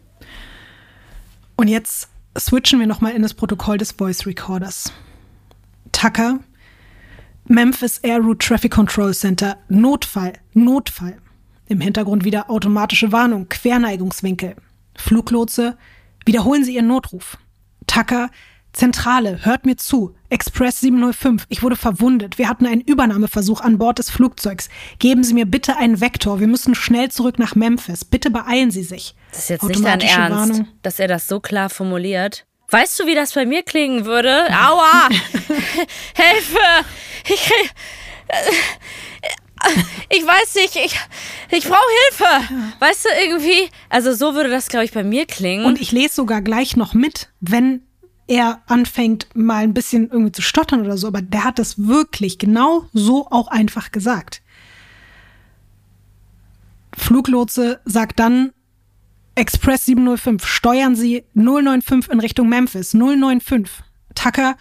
Und jetzt switchen wir nochmal in das Protokoll des Voice Recorders. Tucker, Memphis Air Route Traffic Control Center, Notfall. Im Hintergrund wieder automatische Warnung, Querneigungswinkel. Fluglotse, wiederholen Sie Ihren Notruf. Tucker, Zentrale, hört mir zu. Express 705, ich wurde verwundet. Wir hatten einen Übernahmeversuch an Bord des Flugzeugs. Geben Sie mir bitte einen Vektor. Wir müssen schnell zurück nach Memphis. Bitte beeilen Sie sich. Das ist jetzt nicht dein Ernst, Warnung. Dass er das so klar formuliert. Weißt du, wie das bei mir klingen würde? Aua! Hilfe! Ich weiß nicht, ich brauche Hilfe. Weißt du, irgendwie, also so würde das, glaube ich, bei mir klingen. Und ich lese sogar gleich noch mit, wenn er anfängt, mal ein bisschen irgendwie zu stottern oder so, aber der hat das wirklich genau so auch einfach gesagt. Fluglotse sagt dann, Express 705, steuern Sie 095 in Richtung Memphis, 095. Tucker,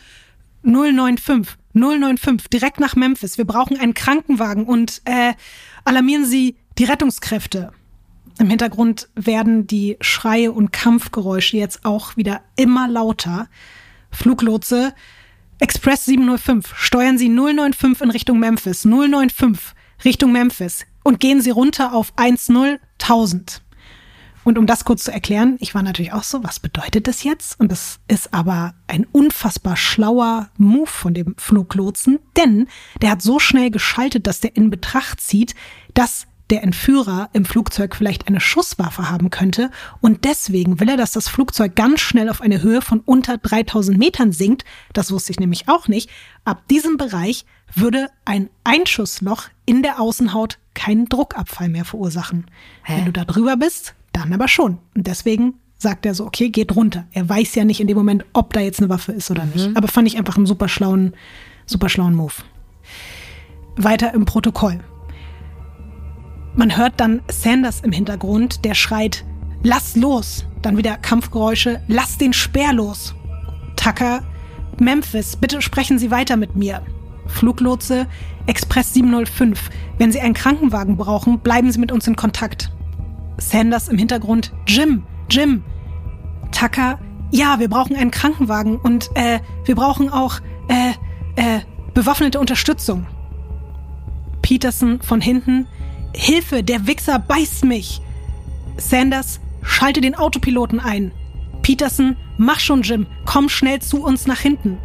095, direkt nach Memphis. Wir brauchen einen Krankenwagen und alarmieren Sie die Rettungskräfte. Im Hintergrund werden die Schreie und Kampfgeräusche jetzt auch wieder immer lauter. Fluglotse, Express 705, steuern Sie 095 in Richtung Memphis, 095 Richtung Memphis und gehen Sie runter auf 10.000. Und um das kurz zu erklären, ich war natürlich auch so, was bedeutet das jetzt? Und das ist aber ein unfassbar schlauer Move von dem Fluglotsen, denn der hat so schnell geschaltet, dass der in Betracht zieht, dass der Entführer im Flugzeug vielleicht eine Schusswaffe haben könnte und deswegen will er, dass das Flugzeug ganz schnell auf eine Höhe von unter 3000 Metern sinkt. Das wusste ich nämlich auch nicht. Ab diesem Bereich würde ein Einschussloch in der Außenhaut keinen Druckabfall mehr verursachen. Wenn du da drüber bist, dann aber schon. Und deswegen sagt er so, okay, geht runter. Er weiß ja nicht in dem Moment, ob da jetzt eine Waffe ist oder nicht. Aber fand ich einfach einen super schlauen Move. Weiter im Protokoll. Man hört dann Sanders im Hintergrund, der schreit, lass los. Dann wieder Kampfgeräusche, lass den Speer los. Tucker, Memphis, bitte sprechen Sie weiter mit mir. Fluglotse, Express 705. Wenn Sie einen Krankenwagen brauchen, bleiben Sie mit uns in Kontakt. Sanders im Hintergrund, Jim. Tucker, ja, wir brauchen einen Krankenwagen und wir brauchen auch bewaffnete Unterstützung. Peterson von hinten, Hilfe, der Wichser beißt mich. Sanders, schalte den Autopiloten ein. Peterson, mach schon, Jim, komm schnell zu uns nach hinten.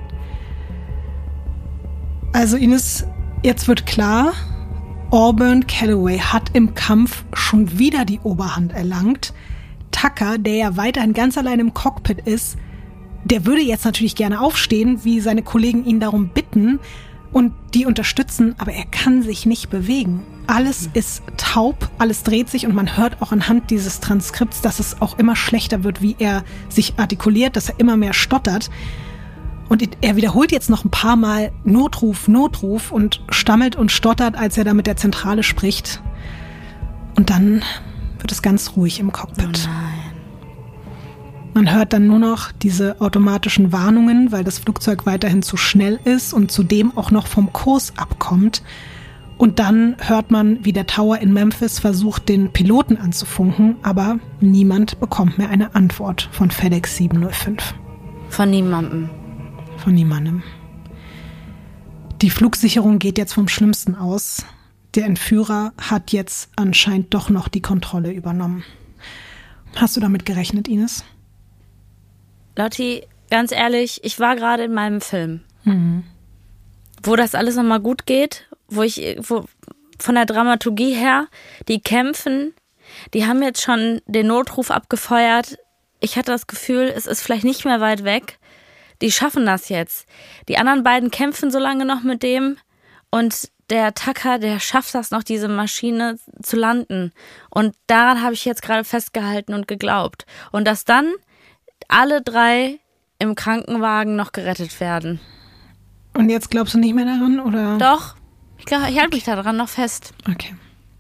Also Ines, jetzt wird klar, Auburn Calloway hat im Kampf schon wieder die Oberhand erlangt. Tucker, der ja weiterhin ganz allein im Cockpit ist, der würde jetzt natürlich gerne aufstehen, wie seine Kollegen ihn darum bitten und die unterstützen, aber er kann sich nicht bewegen. Alles ist taub, alles dreht sich und man hört auch anhand dieses Transkripts, dass es auch immer schlechter wird, wie er sich artikuliert, dass er immer mehr stottert. Und er wiederholt jetzt noch ein paar Mal Notruf, Notruf und stammelt und stottert, als er da mit der Zentrale spricht. Und dann wird es ganz ruhig im Cockpit. Oh nein. Man hört dann nur noch diese automatischen Warnungen, weil das Flugzeug weiterhin zu schnell ist und zudem auch noch vom Kurs abkommt. Und dann hört man, wie der Tower in Memphis versucht, den Piloten anzufunken, aber niemand bekommt mehr eine Antwort von FedEx 705. Von niemandem. Von niemandem. Die Flugsicherung geht jetzt vom Schlimmsten aus. Der Entführer hat jetzt anscheinend doch noch die Kontrolle übernommen. Hast du damit gerechnet, Ines? Lotti, ganz ehrlich, ich war gerade in meinem Film, wo das alles nochmal gut geht, wo von der Dramaturgie her, die kämpfen, die haben jetzt schon den Notruf abgefeuert. Ich hatte das Gefühl, es ist vielleicht nicht mehr weit weg. Die schaffen das jetzt. Die anderen beiden kämpfen so lange noch mit dem und der Tucker, der schafft das noch, diese Maschine zu landen. Und daran habe ich jetzt gerade festgehalten und geglaubt. Und dass dann alle drei im Krankenwagen noch gerettet werden. Und jetzt glaubst du nicht mehr daran, oder? Doch. Ich halte mich daran noch fest. Okay.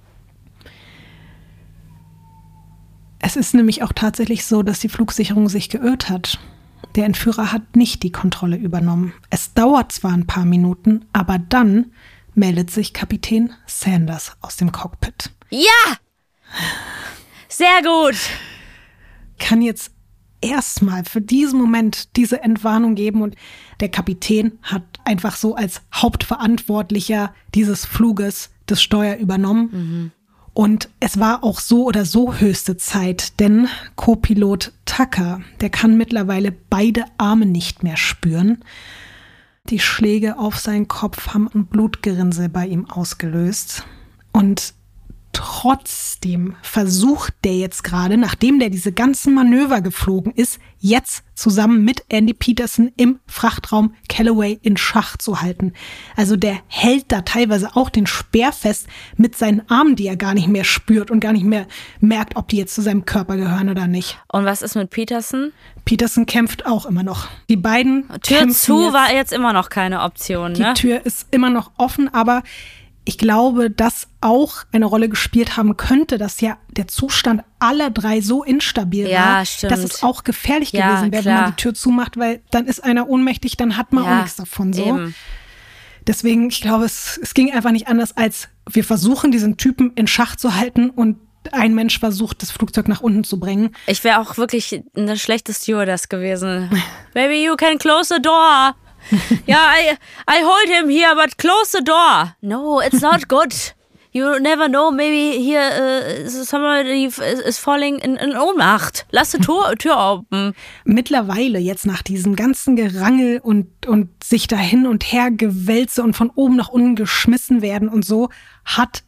Es ist nämlich auch tatsächlich so, dass die Flugsicherung sich geirrt hat. Der Entführer hat nicht die Kontrolle übernommen. Es dauert zwar ein paar Minuten, aber dann meldet sich Kapitän Sanders aus dem Cockpit. Ja! Sehr gut! Kann jetzt erstmal für diesen Moment diese Entwarnung geben und der Kapitän hat einfach so als Hauptverantwortlicher dieses Fluges das Steuer übernommen. Und es war auch so oder so höchste Zeit, denn Co-Pilot Tucker, der kann mittlerweile beide Arme nicht mehr spüren. Die Schläge auf seinen Kopf haben ein Blutgerinnsel bei ihm ausgelöst. Und trotzdem versucht der jetzt gerade, nachdem der diese ganzen Manöver geflogen ist, jetzt zusammen mit Andy Peterson im Frachtraum Calloway in Schach zu halten. Also der hält da teilweise auch den Speer fest mit seinen Armen, die er gar nicht mehr spürt und gar nicht mehr merkt, ob die jetzt zu seinem Körper gehören oder nicht. Und was ist mit Peterson? Peterson kämpft auch immer noch. Die beiden Tür zu war jetzt immer noch keine Option, ne? Die Tür ist immer noch offen, aber ich glaube, dass auch eine Rolle gespielt haben könnte, dass ja der Zustand aller drei so instabil war, stimmt. dass es auch gefährlich gewesen wäre, wenn man die Tür zumacht, weil dann ist einer ohnmächtig, dann hat man auch nichts davon. So. Eben. Deswegen, ich glaube, es ging einfach nicht anders, als wir versuchen, diesen Typen in Schach zu halten und ein Mensch versucht, das Flugzeug nach unten zu bringen. Ich wäre auch wirklich eine schlechte Stewardess gewesen. Baby, you can close the door. Yeah, I hold him here, but close the door. No, it's not good. You never know, maybe here somebody is falling in Ohnmacht. Lass die Tür open. Mittlerweile, jetzt nach diesem ganzen Gerangel und sich da hin und her gewälze und von oben nach unten geschmissen werden und so, hat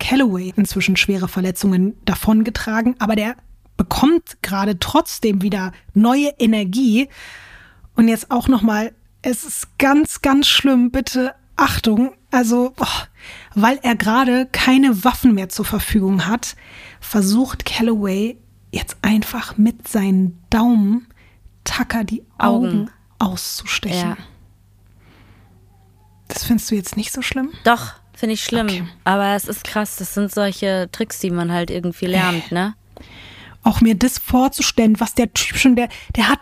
Calloway inzwischen schwere Verletzungen davongetragen, aber der bekommt gerade trotzdem wieder neue Energie. Und jetzt auch nochmal, es ist ganz, ganz schlimm, bitte Achtung, also weil er gerade keine Waffen mehr zur Verfügung hat, versucht Calloway jetzt einfach mit seinen Daumen Tucker die Augen auszustechen. Ja. Das findest du jetzt nicht so schlimm? Doch, finde ich schlimm. Okay. Aber es ist krass, das sind solche Tricks, die man halt irgendwie lernt, ne? Auch mir das vorzustellen, was der Typ schon, der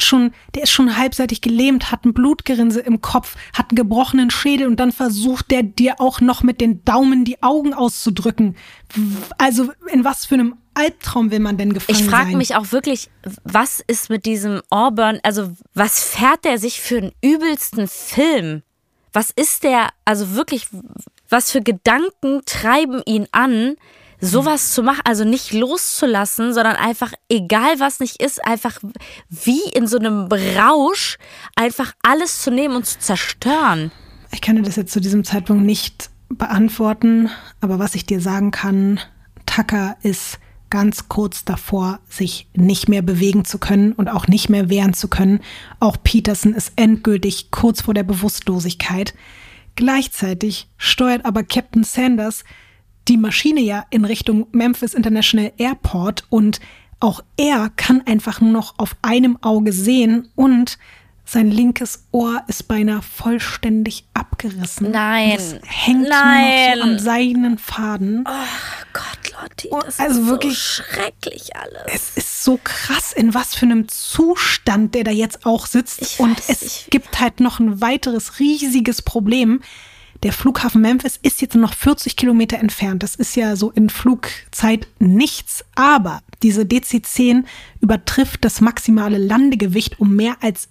ist schon halbseitig gelähmt, hat ein Blutgerinnsel im Kopf, hat einen gebrochenen Schädel und dann versucht der dir auch noch mit den Daumen die Augen auszudrücken. Also in was für einem Albtraum will man denn gefangen sein? Ich frage mich auch wirklich, was ist mit diesem Auburn, also was fährt der sich für einen übelsten Film? Was ist der, also wirklich, was für Gedanken treiben ihn an, sowas zu machen, also nicht loszulassen, sondern einfach, egal was nicht ist, einfach wie in so einem Rausch einfach alles zu nehmen und zu zerstören. Ich kann dir das jetzt zu diesem Zeitpunkt nicht beantworten, aber was ich dir sagen kann, Tucker ist ganz kurz davor, sich nicht mehr bewegen zu können und auch nicht mehr wehren zu können. Auch Peterson ist endgültig kurz vor der Bewusstlosigkeit. Gleichzeitig steuert aber Captain Sanders die Maschine ja in Richtung Memphis International Airport und auch er kann einfach nur noch auf einem Auge sehen und sein linkes Ohr ist beinahe vollständig abgerissen. Nein. Das hängt nur noch so am seidenen Faden. Oh Gott, Lotti, das also ist wirklich, so schrecklich alles. Es ist so krass, in was für einem Zustand der da jetzt auch sitzt. Und es gibt halt noch ein weiteres riesiges Problem. Der Flughafen Memphis ist jetzt nur noch 40 Kilometer entfernt. Das ist ja so in Flugzeit nichts. Aber diese DC-10 übertrifft das maximale Landegewicht um mehr als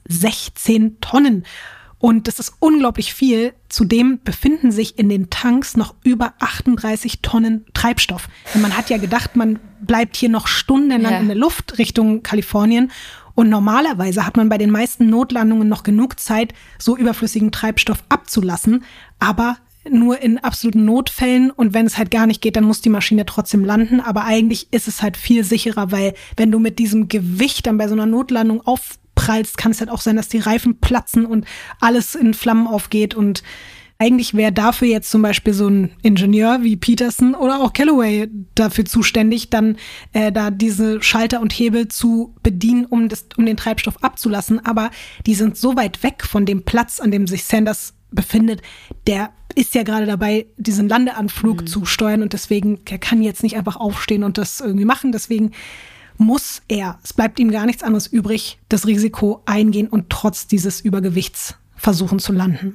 16 Tonnen. Und das ist unglaublich viel. Zudem befinden sich in den Tanks noch über 38 Tonnen Treibstoff. Und man hat ja gedacht, man bleibt hier noch stundenlang in der Luft Richtung Kalifornien. Und normalerweise hat man bei den meisten Notlandungen noch genug Zeit, so überflüssigen Treibstoff abzulassen. Aber nur in absoluten Notfällen. Und wenn es halt gar nicht geht, dann muss die Maschine trotzdem landen. Aber eigentlich ist es halt viel sicherer, weil wenn du mit diesem Gewicht dann bei so einer Notlandung aufprallst, kann es halt auch sein, dass die Reifen platzen und alles in Flammen aufgeht. Und eigentlich wäre dafür jetzt zum Beispiel so ein Ingenieur wie Peterson oder auch Calloway dafür zuständig, dann da diese Schalter und Hebel zu bedienen, um den Treibstoff abzulassen. Aber die sind so weit weg von dem Platz, an dem sich Sanders befindet, der ist ja gerade dabei, diesen Landeanflug zu steuern und deswegen, der kann jetzt nicht einfach aufstehen und das irgendwie machen. Deswegen muss er, es bleibt ihm gar nichts anderes übrig, das Risiko eingehen und trotz dieses Übergewichts versuchen zu landen.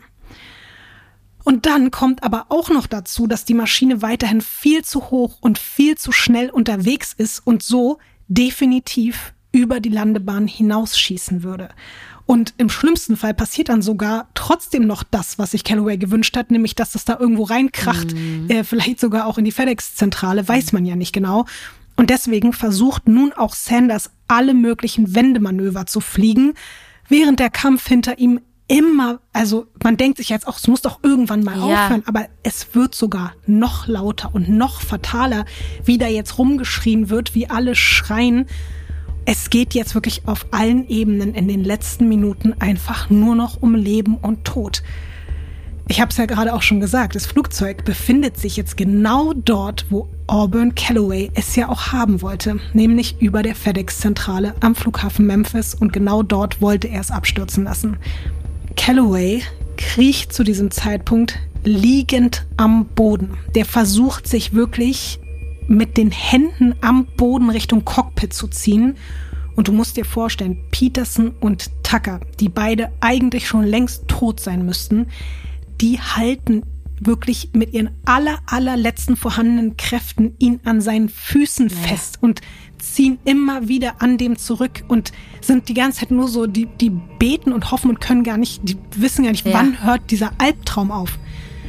Und dann kommt aber auch noch dazu, dass die Maschine weiterhin viel zu hoch und viel zu schnell unterwegs ist und so definitiv über die Landebahn hinausschießen würde. Und im schlimmsten Fall passiert dann sogar trotzdem noch das, was sich Calloway gewünscht hat, nämlich dass das da irgendwo reinkracht, vielleicht sogar auch in die FedEx-Zentrale, weiß man ja nicht genau. Und deswegen versucht nun auch Sanders, alle möglichen Wendemanöver zu fliegen, während der Kampf hinter ihm immer, also man denkt sich jetzt auch, es muss doch irgendwann mal aufhören, aber es wird sogar noch lauter und noch fataler, wie da jetzt rumgeschrien wird, wie alle schreien. Es geht jetzt wirklich auf allen Ebenen in den letzten Minuten einfach nur noch um Leben und Tod. Ich habe es ja gerade auch schon gesagt, das Flugzeug befindet sich jetzt genau dort, wo Auburn Calloway es ja auch haben wollte, nämlich über der FedEx-Zentrale am Flughafen Memphis und genau dort wollte er es abstürzen lassen. Calloway kriecht zu diesem Zeitpunkt liegend am Boden. Der versucht sich wirklich mit den Händen am Boden Richtung Cockpit zu ziehen. Und du musst dir vorstellen, Peterson und Tucker, die beide eigentlich schon längst tot sein müssten, die halten wirklich mit ihren allerletzten vorhandenen Kräften ihn an seinen Füßen fest und ziehen immer wieder an dem zurück und sind die ganze Zeit nur so, die beten und hoffen und können gar nicht, die wissen gar nicht, wann hört dieser Albtraum auf.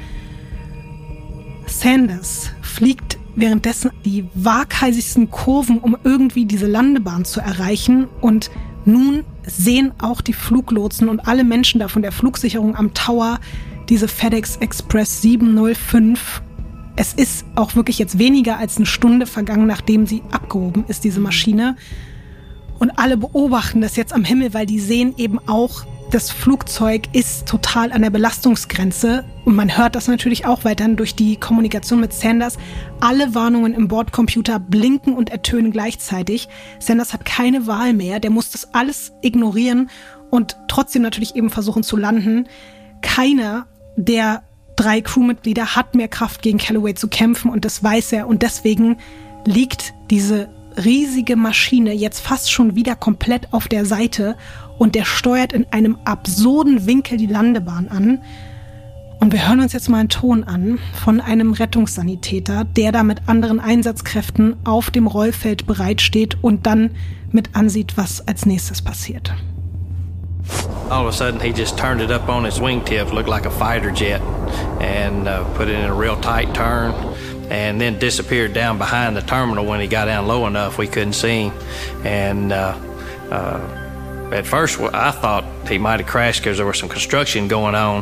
Sanders fliegt währenddessen die waghalsigsten Kurven, um irgendwie diese Landebahn zu erreichen. Und nun sehen auch die Fluglotsen und alle Menschen da von der Flugsicherung am Tower diese FedEx Express 705 es ist auch wirklich jetzt weniger als eine Stunde vergangen, nachdem sie abgehoben ist, diese Maschine. Und alle beobachten das jetzt am Himmel, weil die sehen eben auch, das Flugzeug ist total an der Belastungsgrenze. Und man hört das natürlich auch weiterhin durch die Kommunikation mit Sanders. Alle Warnungen im Bordcomputer blinken und ertönen gleichzeitig. Sanders hat keine Wahl mehr. Der muss das alles ignorieren und trotzdem natürlich eben versuchen zu landen. Keiner der 3 Crewmitglieder hat mehr Kraft, gegen Calloway zu kämpfen, und das weiß er. Und deswegen liegt diese riesige Maschine jetzt fast schon wieder komplett auf der Seite und der steuert in einem absurden Winkel die Landebahn an. Und wir hören uns jetzt mal einen Ton an von einem Rettungssanitäter, der da mit anderen Einsatzkräften auf dem Rollfeld bereitsteht und dann mit ansieht, was als nächstes passiert. All of a sudden, he just turned it up on his wingtip, looked like a fighter jet, and put it in a real tight turn, and then disappeared down behind the terminal. When he got down low enough, we couldn't see him. And at first, I thought he might have crashed because there was some construction going on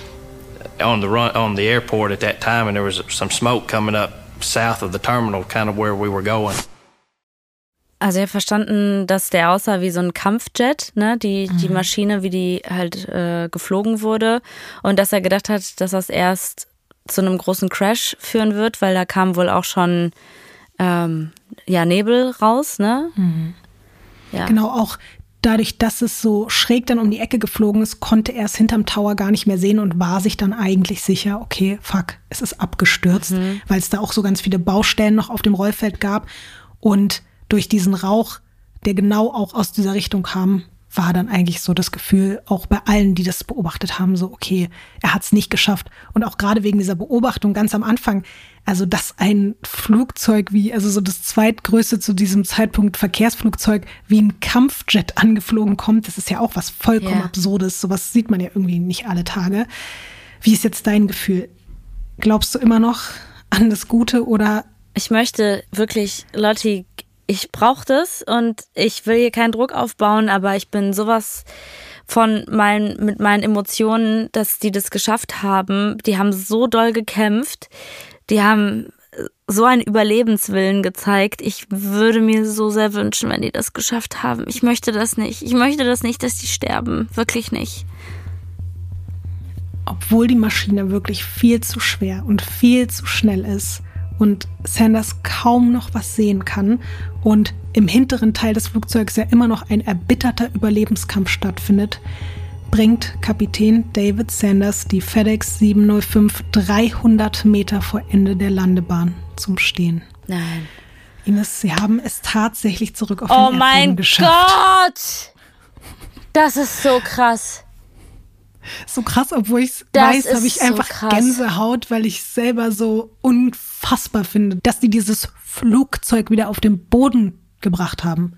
the airport at that time, and there was some smoke coming up south of the terminal, kind of where we were going. Also ich habe verstanden, dass der aussah wie so ein Kampfjet, ne? Die Maschine, wie die halt geflogen wurde, und dass er gedacht hat, dass das erst zu einem großen Crash führen wird, weil da kam wohl auch schon Nebel raus, ne? Mhm. Ja. Genau, auch dadurch, dass es so schräg dann um die Ecke geflogen ist, konnte er es hinterm Tower gar nicht mehr sehen und war sich dann eigentlich sicher, okay, fuck, es ist abgestürzt, weil es da auch so ganz viele Baustellen noch auf dem Rollfeld gab. Und durch diesen Rauch, der genau auch aus dieser Richtung kam, war dann eigentlich so das Gefühl, auch bei allen, die das beobachtet haben, so, okay, er hat es nicht geschafft. Und auch gerade wegen dieser Beobachtung ganz am Anfang, also dass ein Flugzeug also so das zweitgrößte zu diesem Zeitpunkt Verkehrsflugzeug wie ein Kampfjet angeflogen kommt, das ist ja auch was vollkommen Absurdes. Sowas sieht man ja irgendwie nicht alle Tage. Wie ist jetzt dein Gefühl? Glaubst du immer noch an das Gute oder? Ich möchte wirklich, Lotti, ich brauche das und ich will hier keinen Druck aufbauen, aber ich bin sowas mit meinen Emotionen, dass die das geschafft haben. Die haben so doll gekämpft, die haben so einen Überlebenswillen gezeigt. Ich würde mir so sehr wünschen, wenn die das geschafft haben. Ich möchte das nicht. Ich möchte das nicht, dass die sterben. Wirklich nicht. Obwohl die Maschine wirklich viel zu schwer und viel zu schnell ist und Sanders kaum noch was sehen kann und im hinteren Teil des Flugzeugs ja immer noch ein erbitterter Überlebenskampf stattfindet, bringt Kapitän David Sanders die FedEx 705 300 Meter vor Ende der Landebahn zum Stehen. Nein. Ines, sie haben es tatsächlich zurück auf den Erdboden geschafft. Oh mein Gott! Das ist so krass. So krass, obwohl ich es weiß, habe ich einfach Gänsehaut, weil ich selber so unfassbar finde, dass die dieses Flugzeug wieder auf den Boden gebracht haben.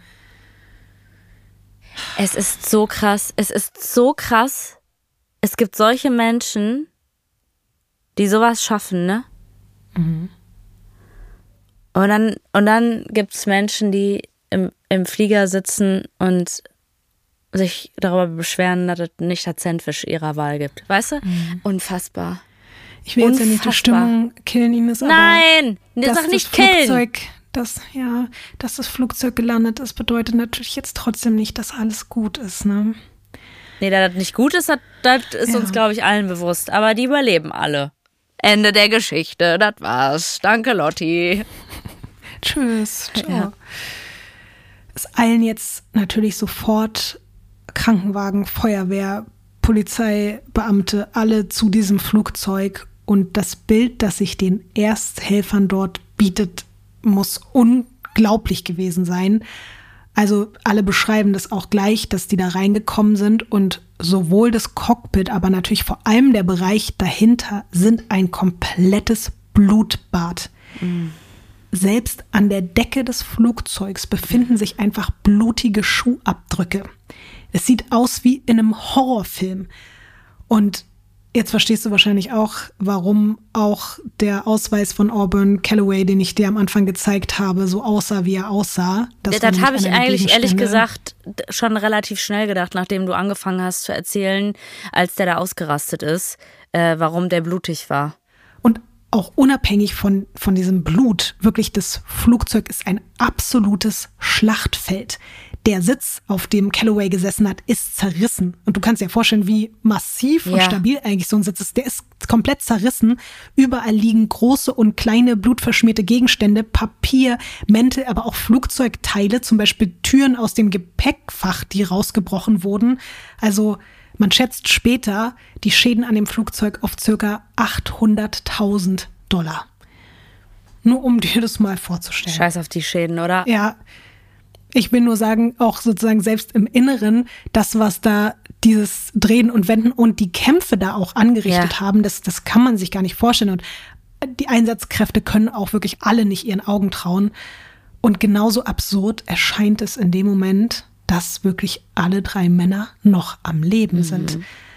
Es ist so krass. Es ist so krass. Es gibt solche Menschen, die sowas schaffen, ne? Mhm. Und dann gibt es Menschen, die im Flieger sitzen und sich darüber beschweren, dass es nicht das Sandwich ihrer Wahl gibt. Weißt du? Mhm. Unfassbar. Ich will jetzt ja nicht die Stimmung killen, Ines, aber nein! Sag nicht killen! Dass das Flugzeug gelandet ist, bedeutet natürlich jetzt trotzdem nicht, dass alles gut ist, ne? Nee, dass das nicht gut ist, das ist uns, glaube ich, allen bewusst. Aber die überleben alle. Ende der Geschichte, das war's. Danke, Lotti. Tschüss. Ciao. Ja. Es eilen jetzt natürlich sofort Krankenwagen, Feuerwehr, Polizeibeamte, alle zu diesem Flugzeug. Und das Bild, das sich den Ersthelfern dort bietet, muss unglaublich gewesen sein. Also alle beschreiben das auch gleich, dass die da reingekommen sind und sowohl das Cockpit, aber natürlich vor allem der Bereich dahinter sind ein komplettes Blutbad. Mhm. Selbst an der Decke des Flugzeugs befinden sich einfach blutige Schuhabdrücke. Es sieht aus wie in einem Horrorfilm. Und jetzt verstehst du wahrscheinlich auch, warum auch der Ausweis von Auburn Calloway, den ich dir am Anfang gezeigt habe, so aussah, wie er aussah. Das habe ich eigentlich, ehrlich gesagt, schon relativ schnell gedacht, nachdem du angefangen hast zu erzählen, als der da ausgerastet ist, warum der blutig war. Und auch unabhängig von diesem Blut, wirklich das Flugzeug ist ein absolutes Schlachtfeld. Der Sitz, auf dem Calloway gesessen hat, ist zerrissen. Und du kannst dir vorstellen, wie massiv und stabil eigentlich so ein Sitz ist. Der ist komplett zerrissen. Überall liegen große und kleine blutverschmierte Gegenstände, Papier, Mäntel, aber auch Flugzeugteile, zum Beispiel Türen aus dem Gepäckfach, die rausgebrochen wurden. Also man schätzt später die Schäden an dem Flugzeug auf ca. $800.000. Nur um dir das mal vorzustellen. Scheiß auf die Schäden, oder? Ja, ich will nur sagen, auch sozusagen selbst im Inneren, das, was da dieses Drehen und Wenden und die Kämpfe da auch angerichtet haben, das kann man sich gar nicht vorstellen. Und die Einsatzkräfte können auch wirklich alle nicht ihren Augen trauen. Und genauso absurd erscheint es in dem Moment, dass wirklich alle 3 Männer noch am Leben sind.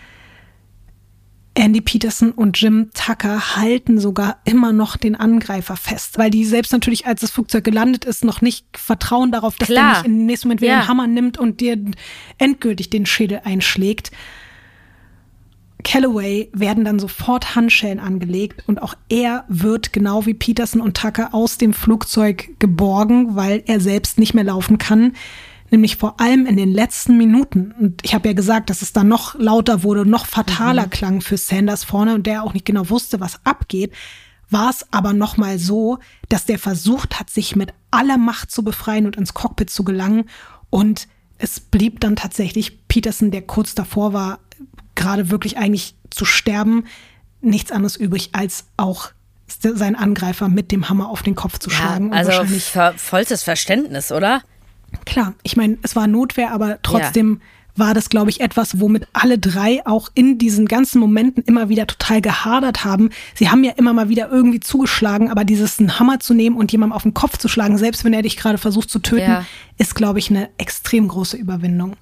Andy Peterson und Jim Tucker halten sogar immer noch den Angreifer fest, weil die selbst natürlich, als das Flugzeug gelandet ist, noch nicht vertrauen darauf, dass der nicht im nächsten Moment wieder einen Hammer nimmt und dir endgültig den Schädel einschlägt. Calloway werden dann sofort Handschellen angelegt und auch er wird genau wie Peterson und Tucker aus dem Flugzeug geborgen, weil er selbst nicht mehr laufen kann. Nämlich vor allem in den letzten Minuten. Und ich habe ja gesagt, dass es da noch lauter wurde, noch fataler klang für Sanders vorne und der auch nicht genau wusste, was abgeht. War es aber noch mal so, dass der versucht hat, sich mit aller Macht zu befreien und ins Cockpit zu gelangen. Und es blieb dann tatsächlich Peterson, der kurz davor war, gerade wirklich eigentlich zu sterben, nichts anderes übrig, als auch seinen Angreifer mit dem Hammer auf den Kopf zu schlagen. Ja, also vollstes Verständnis, oder? Klar, ich meine, es war Notwehr, aber trotzdem war das, glaube ich, etwas, womit alle 3 auch in diesen ganzen Momenten immer wieder total gehadert haben. Sie haben ja immer mal wieder irgendwie zugeschlagen, aber einen Hammer zu nehmen und jemandem auf den Kopf zu schlagen, selbst wenn er dich gerade versucht zu töten, ist, glaube ich, eine extrem große Überwindung.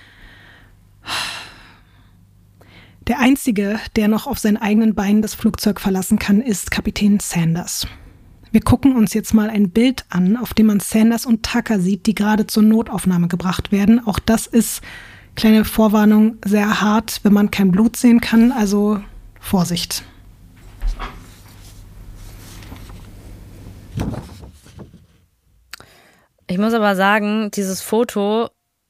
Der Einzige, der noch auf seinen eigenen Beinen das Flugzeug verlassen kann, ist Kapitän Sanders. Wir gucken uns jetzt mal ein Bild an, auf dem man Sanders und Tucker sieht, die gerade zur Notaufnahme gebracht werden. Auch das ist, kleine Vorwarnung, sehr hart, wenn man kein Blut sehen kann. Also Vorsicht. Ich muss aber sagen, dieses Foto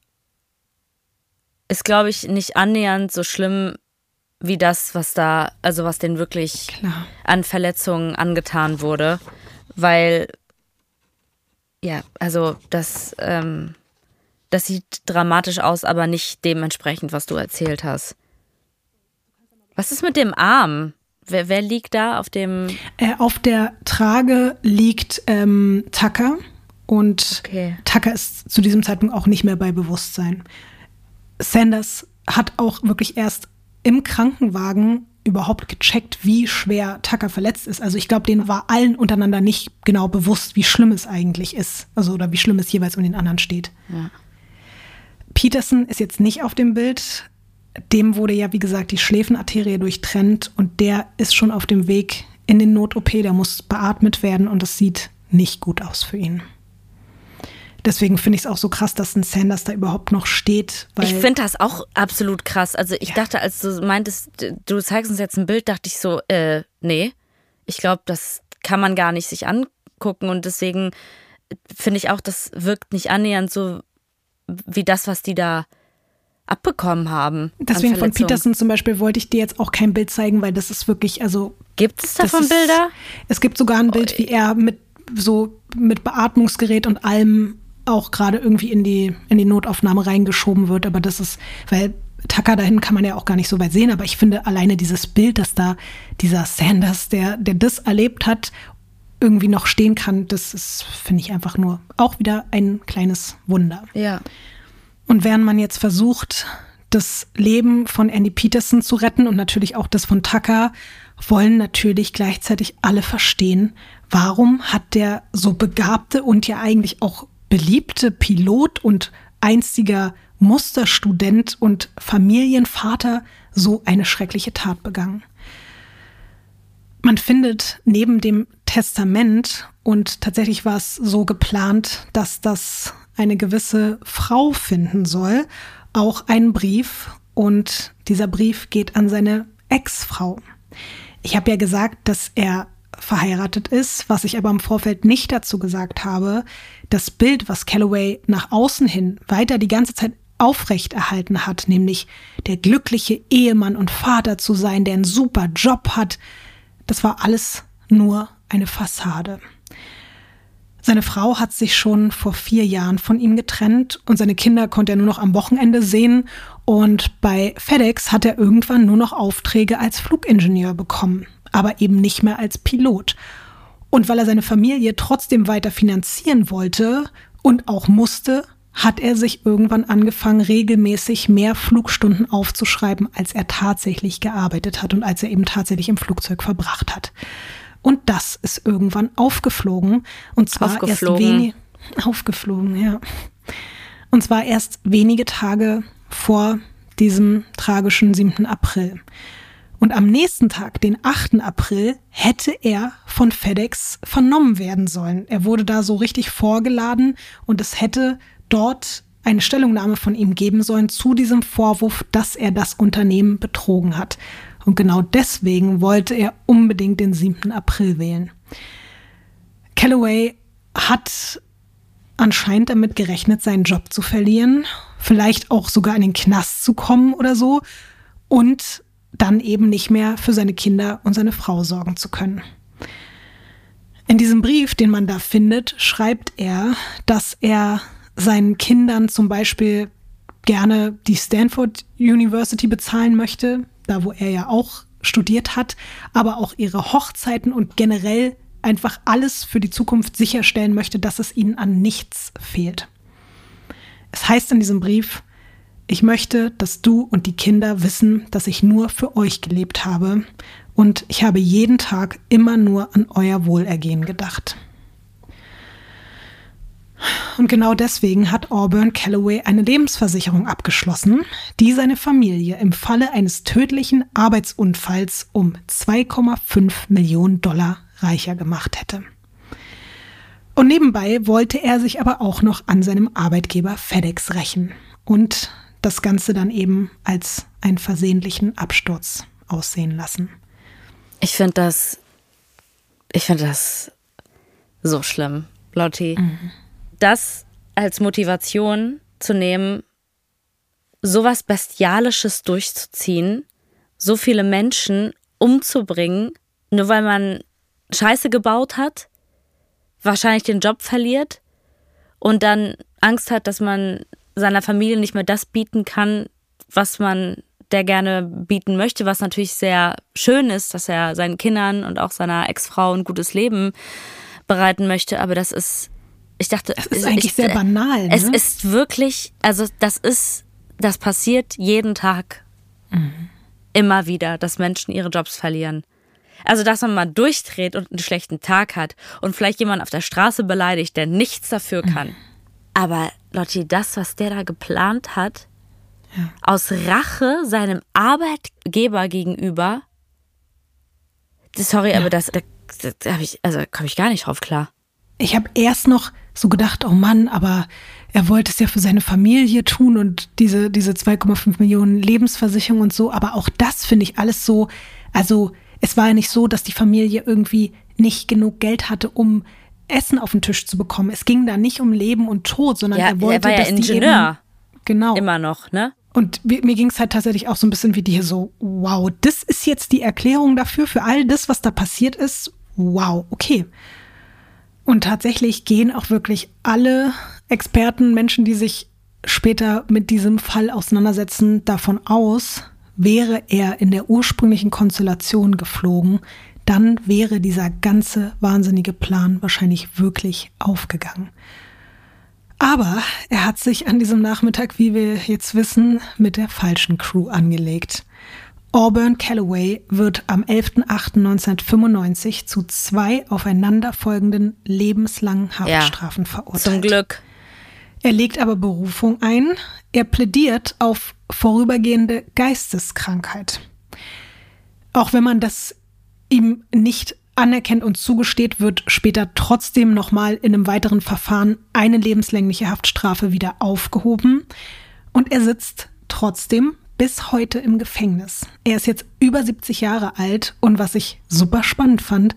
ist, glaube ich, nicht annähernd so schlimm wie das, was denen wirklich an Verletzungen angetan wurde. Weil, also das sieht dramatisch aus, aber nicht dementsprechend, was du erzählt hast. Was ist mit dem Arm? Wer liegt da auf dem? Auf der Trage liegt Tucker und Tucker ist zu diesem Zeitpunkt auch nicht mehr bei Bewusstsein. Sanders hat auch wirklich erst im Krankenwagen überhaupt gecheckt, wie schwer Tucker verletzt ist. Also ich glaube, denen war allen untereinander nicht genau bewusst, wie schlimm es eigentlich ist. Also oder wie schlimm es jeweils um den anderen steht. Ja. Peterson ist jetzt nicht auf dem Bild. Dem wurde ja, wie gesagt, die Schläfenarterie durchtrennt und der ist schon auf dem Weg in den Not-OP. Der muss beatmet werden und das sieht nicht gut aus für ihn. Deswegen finde ich es auch so krass, dass ein Sanders da überhaupt noch steht. Weil ich finde das auch absolut krass. Also ich dachte, als du meintest, du zeigst uns jetzt ein Bild, dachte ich so, nee. Ich glaube, das kann man gar nicht sich angucken. Und deswegen finde ich auch, das wirkt nicht annähernd so wie das, was die da abbekommen haben. Deswegen von Peterson zum Beispiel wollte ich dir jetzt auch kein Bild zeigen, weil das ist wirklich, also... Gibt es davon Bilder? Es gibt sogar ein Bild, wie er mit Beatmungsgerät und allem auch gerade irgendwie in die Notaufnahme reingeschoben wird. Aber das ist, weil Tucker dahin kann man ja auch gar nicht so weit sehen. Aber ich finde alleine dieses Bild, dass da dieser Sanders, der das erlebt hat, irgendwie noch stehen kann, das ist, finde ich, einfach nur auch wieder ein kleines Wunder. Ja. Und während man jetzt versucht, das Leben von Andy Peterson zu retten und natürlich auch das von Tucker, wollen natürlich gleichzeitig alle verstehen, warum hat der so begabte und ja eigentlich auch beliebte Pilot und einziger Musterstudent und Familienvater so eine schreckliche Tat begangen. Man findet neben dem Testament, und tatsächlich war es so geplant, dass das eine gewisse Frau finden soll, auch einen Brief, und dieser Brief geht an seine Ex-Frau. Ich habe ja gesagt, dass er verheiratet ist, was ich aber im Vorfeld nicht dazu gesagt habe. Das Bild, was Calloway nach außen hin weiter die ganze Zeit aufrechterhalten hat, nämlich der glückliche Ehemann und Vater zu sein, der einen super Job hat, das war alles nur eine Fassade. Seine Frau hat sich schon vor 4 Jahren von ihm getrennt und seine Kinder konnte er nur noch am Wochenende sehen. Und bei FedEx hat er irgendwann nur noch Aufträge als Flugingenieur bekommen, aber eben nicht mehr als Pilot. Und weil er seine Familie trotzdem weiter finanzieren wollte und auch musste, hat er sich irgendwann angefangen, regelmäßig mehr Flugstunden aufzuschreiben, als er tatsächlich gearbeitet hat und als er eben tatsächlich im Flugzeug verbracht hat. Und das ist irgendwann aufgeflogen. Und zwar aufgeflogen, ja. Und zwar erst wenige Tage vor diesem tragischen 7. April. Und am nächsten Tag, den 8. April, hätte er von FedEx vernommen werden sollen. Er wurde da so richtig vorgeladen und es hätte dort eine Stellungnahme von ihm geben sollen zu diesem Vorwurf, dass er das Unternehmen betrogen hat. Und genau deswegen wollte er unbedingt den 7. April wählen. Calloway hat anscheinend damit gerechnet, seinen Job zu verlieren, vielleicht auch sogar in den Knast zu kommen oder so und dann eben nicht mehr für seine Kinder und seine Frau sorgen zu können. In diesem Brief, den man da findet, schreibt er, dass er seinen Kindern zum Beispiel gerne die Stanford University bezahlen möchte, da wo er ja auch studiert hat, aber auch ihre Hochzeiten und generell einfach alles für die Zukunft sicherstellen möchte, dass es ihnen an nichts fehlt. Es heißt in diesem Brief: Ich möchte, dass du und die Kinder wissen, dass ich nur für euch gelebt habe und ich habe jeden Tag immer nur an euer Wohlergehen gedacht. Und genau deswegen hat Auburn Calloway eine Lebensversicherung abgeschlossen, die seine Familie im Falle eines tödlichen Arbeitsunfalls um $2,5 Millionen reicher gemacht hätte. Und nebenbei wollte er sich aber auch noch an seinem Arbeitgeber FedEx rächen und das Ganze dann eben als einen versehentlichen Absturz aussehen lassen. Ich finde das so schlimm, Lotti. Das als Motivation zu nehmen, sowas Bestialisches durchzuziehen, so viele Menschen umzubringen, nur weil man Scheiße gebaut hat, wahrscheinlich den Job verliert und dann Angst hat, dass man seiner Familie nicht mehr das bieten kann, was man der gerne bieten möchte, was natürlich sehr schön ist, dass er seinen Kindern und auch seiner Ex-Frau ein gutes Leben bereiten möchte, aber das ist, ich dachte, das ist eigentlich sehr banal. Ne? Es ist wirklich, also das passiert jeden Tag immer wieder, dass Menschen ihre Jobs verlieren. Also, dass man mal durchdreht und einen schlechten Tag hat und vielleicht jemanden auf der Straße beleidigt, der nichts dafür kann. Aber Lotti, das, was der da geplant hat, aus Rache seinem Arbeitgeber gegenüber, sorry, aber da komme ich gar nicht drauf klar. Ich habe erst noch so gedacht, oh Mann, aber er wollte es ja für seine Familie tun und diese 2,5 Millionen Lebensversicherung und so, aber auch das finde ich alles so, also es war ja nicht so, dass die Familie irgendwie nicht genug Geld hatte, um Essen auf den Tisch zu bekommen. Es ging da nicht um Leben und Tod, sondern er wollte, er war ja Ingenieur. Genau. Immer noch, ne? Und mir ging es halt tatsächlich auch so ein bisschen wie dir so, wow, das ist jetzt die Erklärung dafür, für all das, was da passiert ist. Wow, okay. Und tatsächlich gehen auch wirklich alle Experten, Menschen, die sich später mit diesem Fall auseinandersetzen, davon aus, wäre er in der ursprünglichen Konstellation geflogen, dann wäre dieser ganze wahnsinnige Plan wahrscheinlich wirklich aufgegangen. Aber er hat sich an diesem Nachmittag, wie wir jetzt wissen, mit der falschen Crew angelegt. Auburn Calloway wird am 11.08.1995 zu 2 aufeinanderfolgenden lebenslangen Haftstrafen verurteilt. Zum Glück. Er legt aber Berufung ein. Er plädiert auf vorübergehende Geisteskrankheit. Auch wenn man das ihm nicht anerkennt und zugesteht, wird später trotzdem nochmal in einem weiteren Verfahren eine lebenslängliche Haftstrafe wieder aufgehoben. Und er sitzt trotzdem bis heute im Gefängnis. Er ist jetzt über 70 Jahre alt und was ich super spannend fand,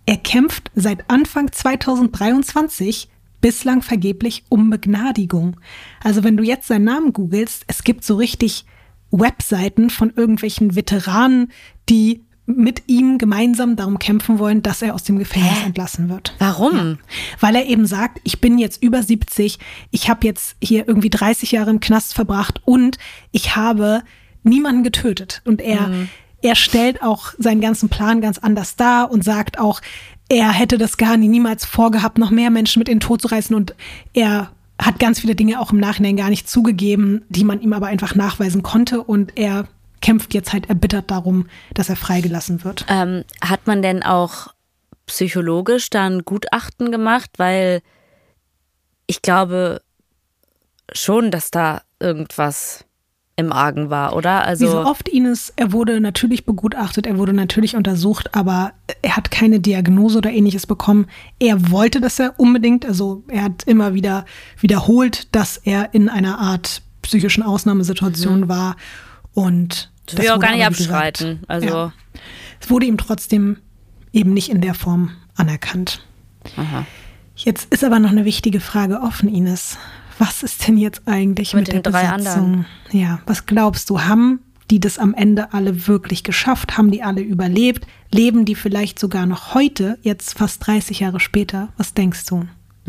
er kämpft seit Anfang 2023 bislang vergeblich um Begnadigung. Also wenn du jetzt seinen Namen googelst, es gibt so richtig Webseiten von irgendwelchen Veteranen, die mit ihm gemeinsam darum kämpfen wollen, dass er aus dem Gefängnis entlassen wird. Warum? Ja. Weil er eben sagt, ich bin jetzt über 70, ich habe jetzt hier irgendwie 30 Jahre im Knast verbracht und ich habe niemanden getötet. Und er stellt auch seinen ganzen Plan ganz anders dar und sagt auch, er hätte das gar niemals vorgehabt, noch mehr Menschen mit in den Tod zu reißen, und er hat ganz viele Dinge auch im Nachhinein gar nicht zugegeben, die man ihm aber einfach nachweisen konnte, und er kämpft jetzt halt erbittert darum, dass er freigelassen wird. Hat man denn auch psychologisch da ein Gutachten gemacht? Weil ich glaube schon, dass da irgendwas im Argen war, oder? Also wie so oft, Ines, er wurde natürlich begutachtet, er wurde natürlich untersucht, aber er hat keine Diagnose oder ähnliches bekommen. Er wollte das ja unbedingt, also er hat immer wieder wiederholt, dass er in einer Art psychischen Ausnahmesituation war, und das will ich auch gar nicht abstreiten. Also ja, es wurde ihm trotzdem eben nicht in der Form anerkannt. Aha. Jetzt ist aber noch eine wichtige Frage offen, Ines. Was ist denn jetzt eigentlich mit den der 3 Besatzung? anderen? Ja, was glaubst du? Haben die das am Ende alle wirklich geschafft? Haben die alle überlebt? Leben die vielleicht sogar noch heute, jetzt fast 30 Jahre später? Was denkst du?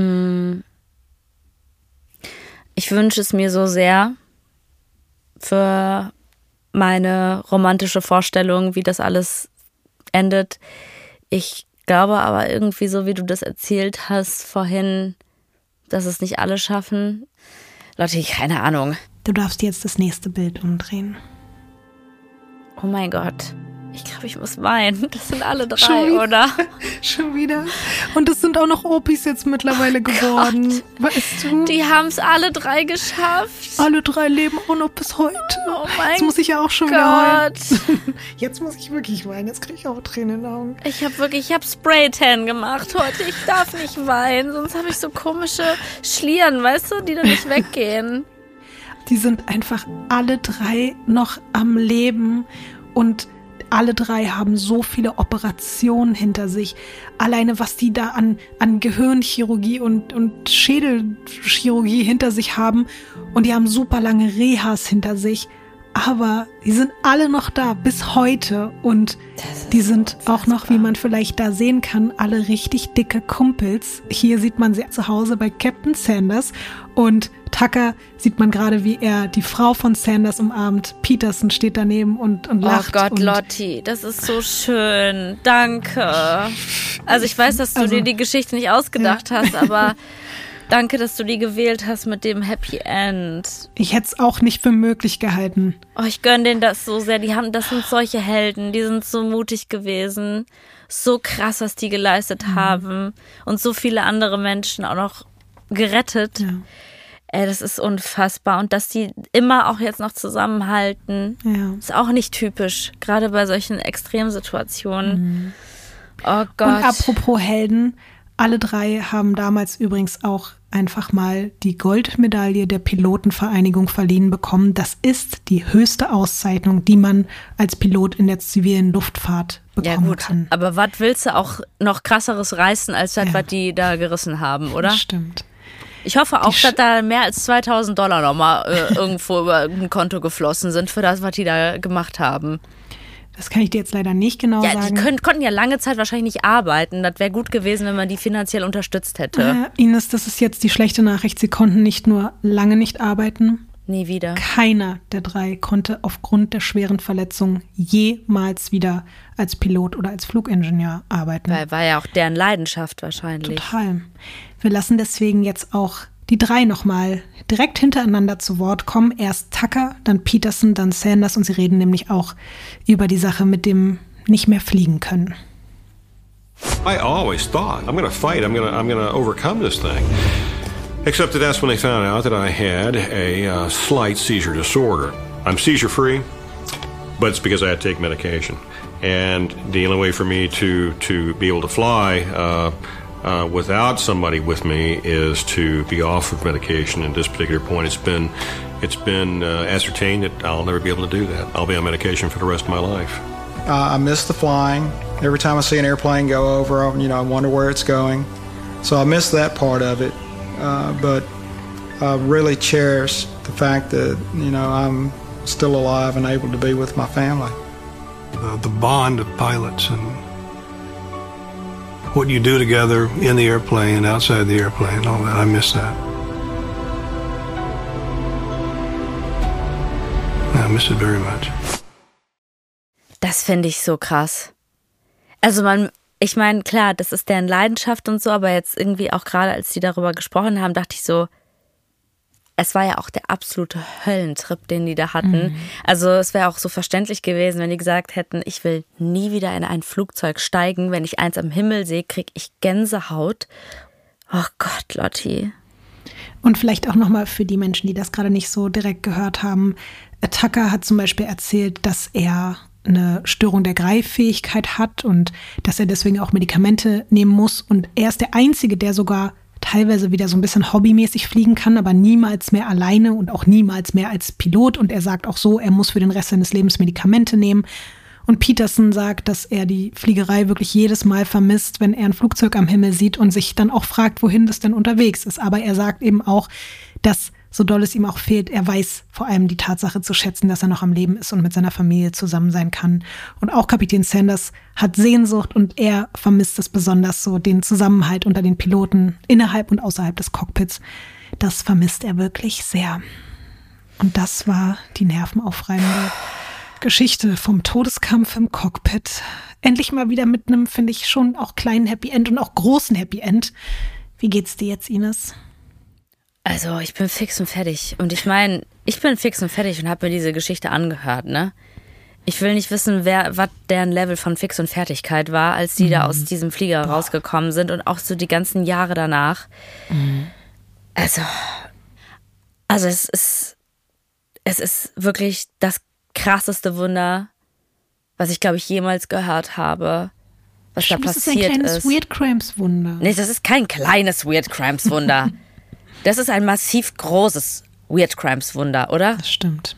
Ich wünsche es mir so sehr für meine romantische Vorstellung, wie das alles endet. Ich glaube aber irgendwie, so wie du das erzählt hast vorhin, dass es nicht alle schaffen. Leute, keine Ahnung. Du darfst jetzt das nächste Bild umdrehen. Oh mein Gott. Ich glaube, ich muss weinen. Das sind alle 3, Schon wieder? oder? Schon wieder. Und es sind auch noch Opis jetzt mittlerweile geworden. Weißt du? Die haben es alle 3 geschafft. Alle 3 leben auch noch bis heute. Oh mein Jetzt muss ich ja auch schon wieder Gott. heulen. Jetzt muss ich wirklich weinen. Jetzt kriege ich auch Tränen in den Augen. Ich habe Spray-Tan gemacht heute. Ich darf nicht weinen, sonst habe ich so komische Schlieren, weißt du, die dann nicht weggehen. Die sind einfach alle 3 noch am Leben, und alle 3 haben so viele Operationen hinter sich. Alleine, was die da an Gehirnchirurgie und Schädelchirurgie hinter sich haben. Und die haben super lange Rehas hinter sich. Aber die sind alle noch da bis heute. Und die sind auch noch, wie man vielleicht da sehen kann, alle richtig dicke Kumpels. Hier sieht man sie zu Hause bei Captain Sanders. Und Tucker sieht man gerade, wie er die Frau von Sanders umarmt. Peterson steht daneben und lacht. Oh Gott, Lotti, das ist so schön. Danke. Also ich weiß, dass du dir die Geschichte nicht ausgedacht hast, aber danke, dass du die gewählt hast mit dem Happy End. Ich hätte es auch nicht für möglich gehalten. Oh, ich gönne denen das so sehr. Das sind solche Helden, die sind so mutig gewesen. So krass, was die geleistet haben. Und so viele andere Menschen auch noch gerettet. Ja. Das ist unfassbar. Und dass die immer auch jetzt noch zusammenhalten, ist auch nicht typisch. Gerade bei solchen Extremsituationen. Oh Gott. Und apropos Helden, alle 3 haben damals übrigens auch einfach mal die Goldmedaille der Pilotenvereinigung verliehen bekommen. Das ist die höchste Auszeichnung, die man als Pilot in der zivilen Luftfahrt bekommen kann. Aber was willst du auch noch krasseres reißen, als das, was die da gerissen haben, oder? Das stimmt. Ich hoffe auch, dass da mehr als $2.000 nochmal irgendwo über ein Konto geflossen sind für das, was die da gemacht haben. Das kann ich dir jetzt leider nicht genau sagen. Die konnten ja lange Zeit wahrscheinlich nicht arbeiten. Das wäre gut gewesen, wenn man die finanziell unterstützt hätte. Ines, das ist jetzt die schlechte Nachricht. Sie konnten nicht nur lange nicht arbeiten. Nie wieder. Keiner der 3 konnte aufgrund der schweren Verletzungen jemals wieder als Pilot oder als Flugingenieur arbeiten. Weil war ja auch deren Leidenschaft wahrscheinlich. Total. Wir lassen deswegen jetzt auch die 3 nochmal direkt hintereinander zu Wort kommen. Erst Tucker, dann Peterson, dann Sanders, und sie reden nämlich auch über die Sache mit dem nicht mehr fliegen können. I always thought, I'm going to fight, I'm going to overcome this thing. Except that that's when they found out that I had a slight seizure disorder. I'm seizure free, but it's because I had to take medication. And the only way for me to be able to fly without somebody with me is to be off of medication. At this particular point, it's been ascertained that I'll never be able to do that. I'll be on medication for the rest of my life. I miss the flying. Every time I see an airplane go over, I wonder where it's going. So I miss that part of it, but I really cherish the fact that, I'm still alive and able to be with my family. The bond of pilots and what you do together in the airplane and outside the airplane, all that, I miss that. I miss it very much. Das finde ich so krass. Also ich meine, klar, das ist deren Leidenschaft und so, aber jetzt irgendwie auch gerade, als die darüber gesprochen haben, dachte ich so, es war ja auch der absolute Höllentrip, den die da hatten. Mhm. Also es wäre auch so verständlich gewesen, wenn die gesagt hätten, ich will nie wieder in ein Flugzeug steigen. Wenn ich eins am Himmel sehe, kriege ich Gänsehaut. Oh Gott, Lotti. Und vielleicht auch nochmal für die Menschen, die das gerade nicht so direkt gehört haben. Tucker hat zum Beispiel erzählt, dass er eine Störung der Greiffähigkeit hat und dass er deswegen auch Medikamente nehmen muss. Und er ist der Einzige, der sogar teilweise wieder so ein bisschen hobbymäßig fliegen kann, aber niemals mehr alleine und auch niemals mehr als Pilot. Und er sagt auch so, er muss für den Rest seines Lebens Medikamente nehmen. Und Peterson sagt, dass er die Fliegerei wirklich jedes Mal vermisst, wenn er ein Flugzeug am Himmel sieht und sich dann auch fragt, wohin das denn unterwegs ist. Aber er sagt eben auch, dass, so doll es ihm auch fehlt, er weiß vor allem die Tatsache zu schätzen, dass er noch am Leben ist und mit seiner Familie zusammen sein kann. Und auch Kapitän Sanders hat Sehnsucht und er vermisst es besonders so, den Zusammenhalt unter den Piloten innerhalb und außerhalb des Cockpits. Das vermisst er wirklich sehr. Und das war die nervenaufreibende Geschichte vom Todeskampf im Cockpit. Endlich mal wieder mit einem, finde ich, schon auch kleinen Happy End und auch großen Happy End. Wie geht's dir jetzt, Ines? Also ich bin fix und fertig. Und ich meine, ich bin fix und fertig und habe mir diese Geschichte angehört, ne? Ich will nicht wissen, was deren Level von Fix und Fertigkeit war, als die da aus diesem Flieger rausgekommen sind und auch so die ganzen Jahre danach. Mhm. Also es ist wirklich das krasseste Wunder, was ich, glaube ich, jemals gehört habe, was da passiert ist. Das ist ein kleines Weird Crimes Wunder. Nee, das ist kein kleines Weird Crimes Wunder. Das ist ein massiv großes Weird Crimes Wunder, oder? Das stimmt.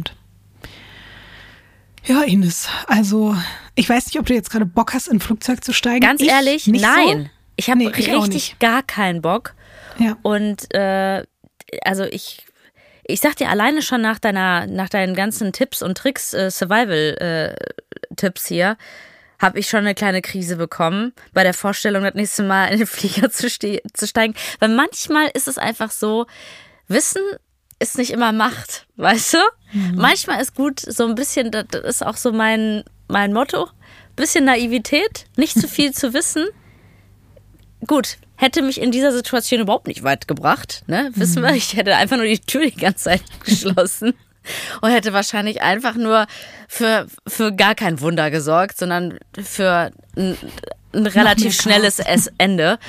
Ja, Ines, also ich weiß nicht, ob du jetzt gerade Bock hast, in ein Flugzeug zu steigen. Ganz ehrlich, nein. So? Ich habe richtig gar keinen Bock. Ja. Und also ich sag dir alleine schon nach deinen ganzen Tipps und Tricks, Survival-Tipps hier, habe ich schon eine kleine Krise bekommen bei der Vorstellung, das nächste Mal in den Flieger zu steigen. Weil manchmal ist es einfach so, Wissen ist nicht immer Macht, weißt du? Mhm. Manchmal ist gut so ein bisschen, das ist auch so mein Motto, bisschen Naivität, nicht zu viel zu wissen. Gut, hätte mich in dieser Situation überhaupt nicht weit gebracht, ne? Wissen wir, ich hätte einfach nur die Tür die ganze Zeit geschlossen und hätte wahrscheinlich einfach nur für gar kein Wunder gesorgt, sondern für ein relativ schnelles Ende.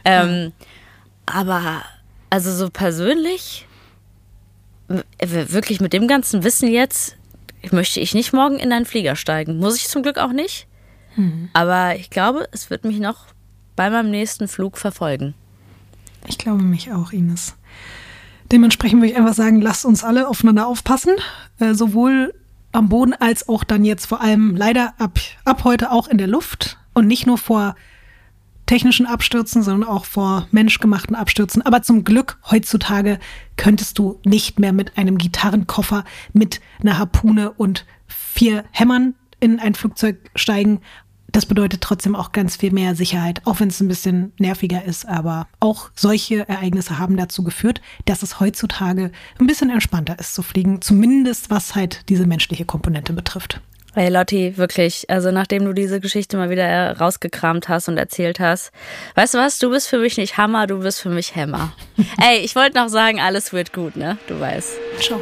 Aber also so persönlich, wirklich mit dem ganzen Wissen jetzt, möchte ich nicht morgen in einen Flieger steigen. Muss ich zum Glück auch nicht. Aber ich glaube, es wird mich noch bei meinem nächsten Flug verfolgen. Ich glaube mich auch, Ines. Dementsprechend würde ich einfach sagen, lasst uns alle aufeinander aufpassen. Sowohl am Boden als auch dann jetzt vor allem leider ab heute auch in der Luft. Und nicht nur vor technischen Abstürzen, sondern auch vor menschgemachten Abstürzen. Aber zum Glück heutzutage könntest du nicht mehr mit einem Gitarrenkoffer, mit einer Harpune und 4 Hämmern in ein Flugzeug steigen. Das bedeutet trotzdem auch ganz viel mehr Sicherheit, auch wenn es ein bisschen nerviger ist. Aber auch solche Ereignisse haben dazu geführt, dass es heutzutage ein bisschen entspannter ist zu fliegen. Zumindest was halt diese menschliche Komponente betrifft. Hey Lotti, wirklich, also nachdem du diese Geschichte mal wieder rausgekramt hast und erzählt hast, weißt du was, du bist für mich nicht Hammer, du bist für mich Hämmer. Ey, ich wollte noch sagen, alles wird gut, ne? Du weißt. Ciao.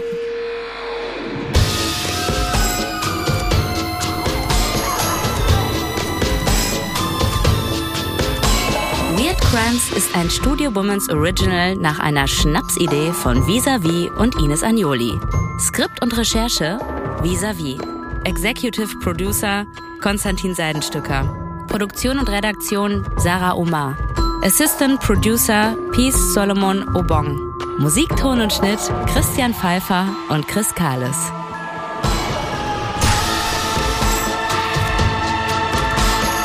Weird Crimes ist ein Studio Womans Original nach einer Schnapsidee von Vis-a-vis und Ines Agnoli. Skript und Recherche Vis-a-vis. Executive Producer Konstantin Seidenstücker. Produktion und Redaktion Sarah Omar. Assistant Producer Peace Solomon Obong. Musik, Ton und Schnitt Christian Pfeiffer und Chris Kahles.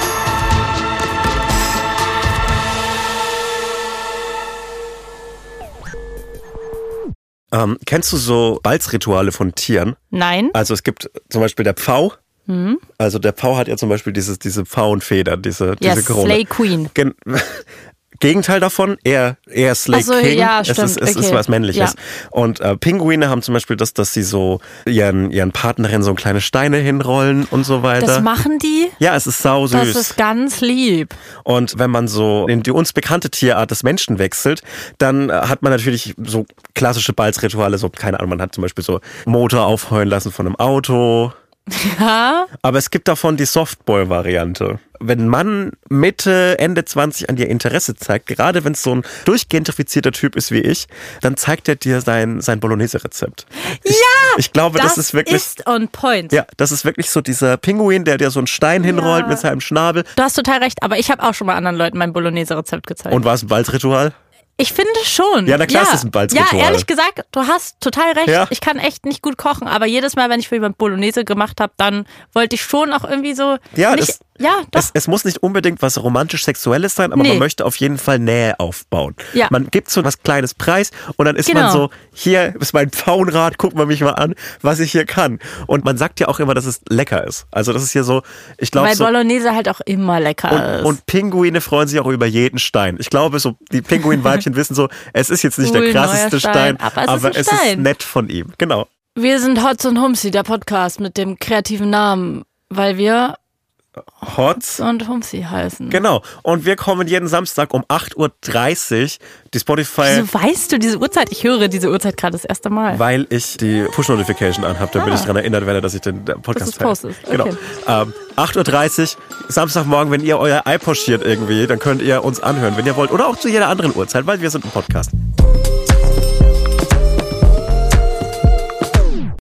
Kennst du so Balzrituale von Tieren? Nein. Also es gibt zum Beispiel der Pfau. Also der Pfau hat ja zum Beispiel diese Pfauenfedern, diese Krone. Slay Queen. Gegenteil davon, eher Slay King. Ja, es stimmt. ist was Männliches. Ja. Und Pinguine haben zum Beispiel das, dass sie so ihren Partnerinnen so kleine Steine hinrollen und so weiter. Das machen die? Ja, es ist sau süß. Das ist ganz lieb. Und wenn man so in die uns bekannte Tierart des Menschen wechselt, dann hat man natürlich so klassische Balzrituale, so keine Ahnung, man hat zum Beispiel so Motor aufheulen lassen von einem Auto. Ja. Aber es gibt davon die Softball-Variante. Wenn ein Mann Mitte, Ende 20 an dir Interesse zeigt, gerade wenn es so ein durchgentrifizierter Typ ist wie ich, dann zeigt er dir sein Bolognese-Rezept. Ich glaube, das ist wirklich... ist on point. Ja, das ist wirklich so dieser Pinguin, der dir so einen Stein hinrollt mit seinem Schnabel. Du hast total recht, aber ich habe auch schon mal anderen Leuten mein Bolognese-Rezept gezeigt. Und war es ein Balzritual? Ich finde schon. Ja, na klar, es ist ein Balzritual. Ja, ehrlich gesagt, du hast total recht. Ja. Ich kann echt nicht gut kochen, aber jedes Mal, wenn ich für jemand Bolognese gemacht habe, dann wollte ich schon auch irgendwie so... Ja, doch. Es muss nicht unbedingt was romantisch-Sexuelles sein, aber man möchte auf jeden Fall Nähe aufbauen. Ja. Man gibt so was kleines Preis und dann ist man so, hier ist mein Pfauenrad, guck mal mich mal an, was ich hier kann. Und man sagt ja auch immer, dass es lecker ist. Also das ist hier so, ich glaube weil so... Bolognese halt auch immer lecker ist. Und Pinguine freuen sich auch über jeden Stein. Ich glaube, so die Pinguinweibchen wissen so, es ist jetzt nicht der krasseste Stein, aber es ist nett von ihm. Genau. Wir sind Hotz und Humsi, der Podcast mit dem kreativen Namen, weil wir Hotz und Humsi heißen. Genau. Und wir kommen jeden Samstag um 8.30 Uhr. Die Spotify... Wieso weißt du diese Uhrzeit? Ich höre diese Uhrzeit gerade das erste Mal. Weil ich die Push-Notification anhabe, damit ich daran erinnert werde, dass ich den Podcast postest. Genau. Okay. 8.30 Uhr, Samstagmorgen, wenn ihr euer iPod schiert irgendwie, dann könnt ihr uns anhören, wenn ihr wollt. Oder auch zu jeder anderen Uhrzeit, weil wir sind ein Podcast.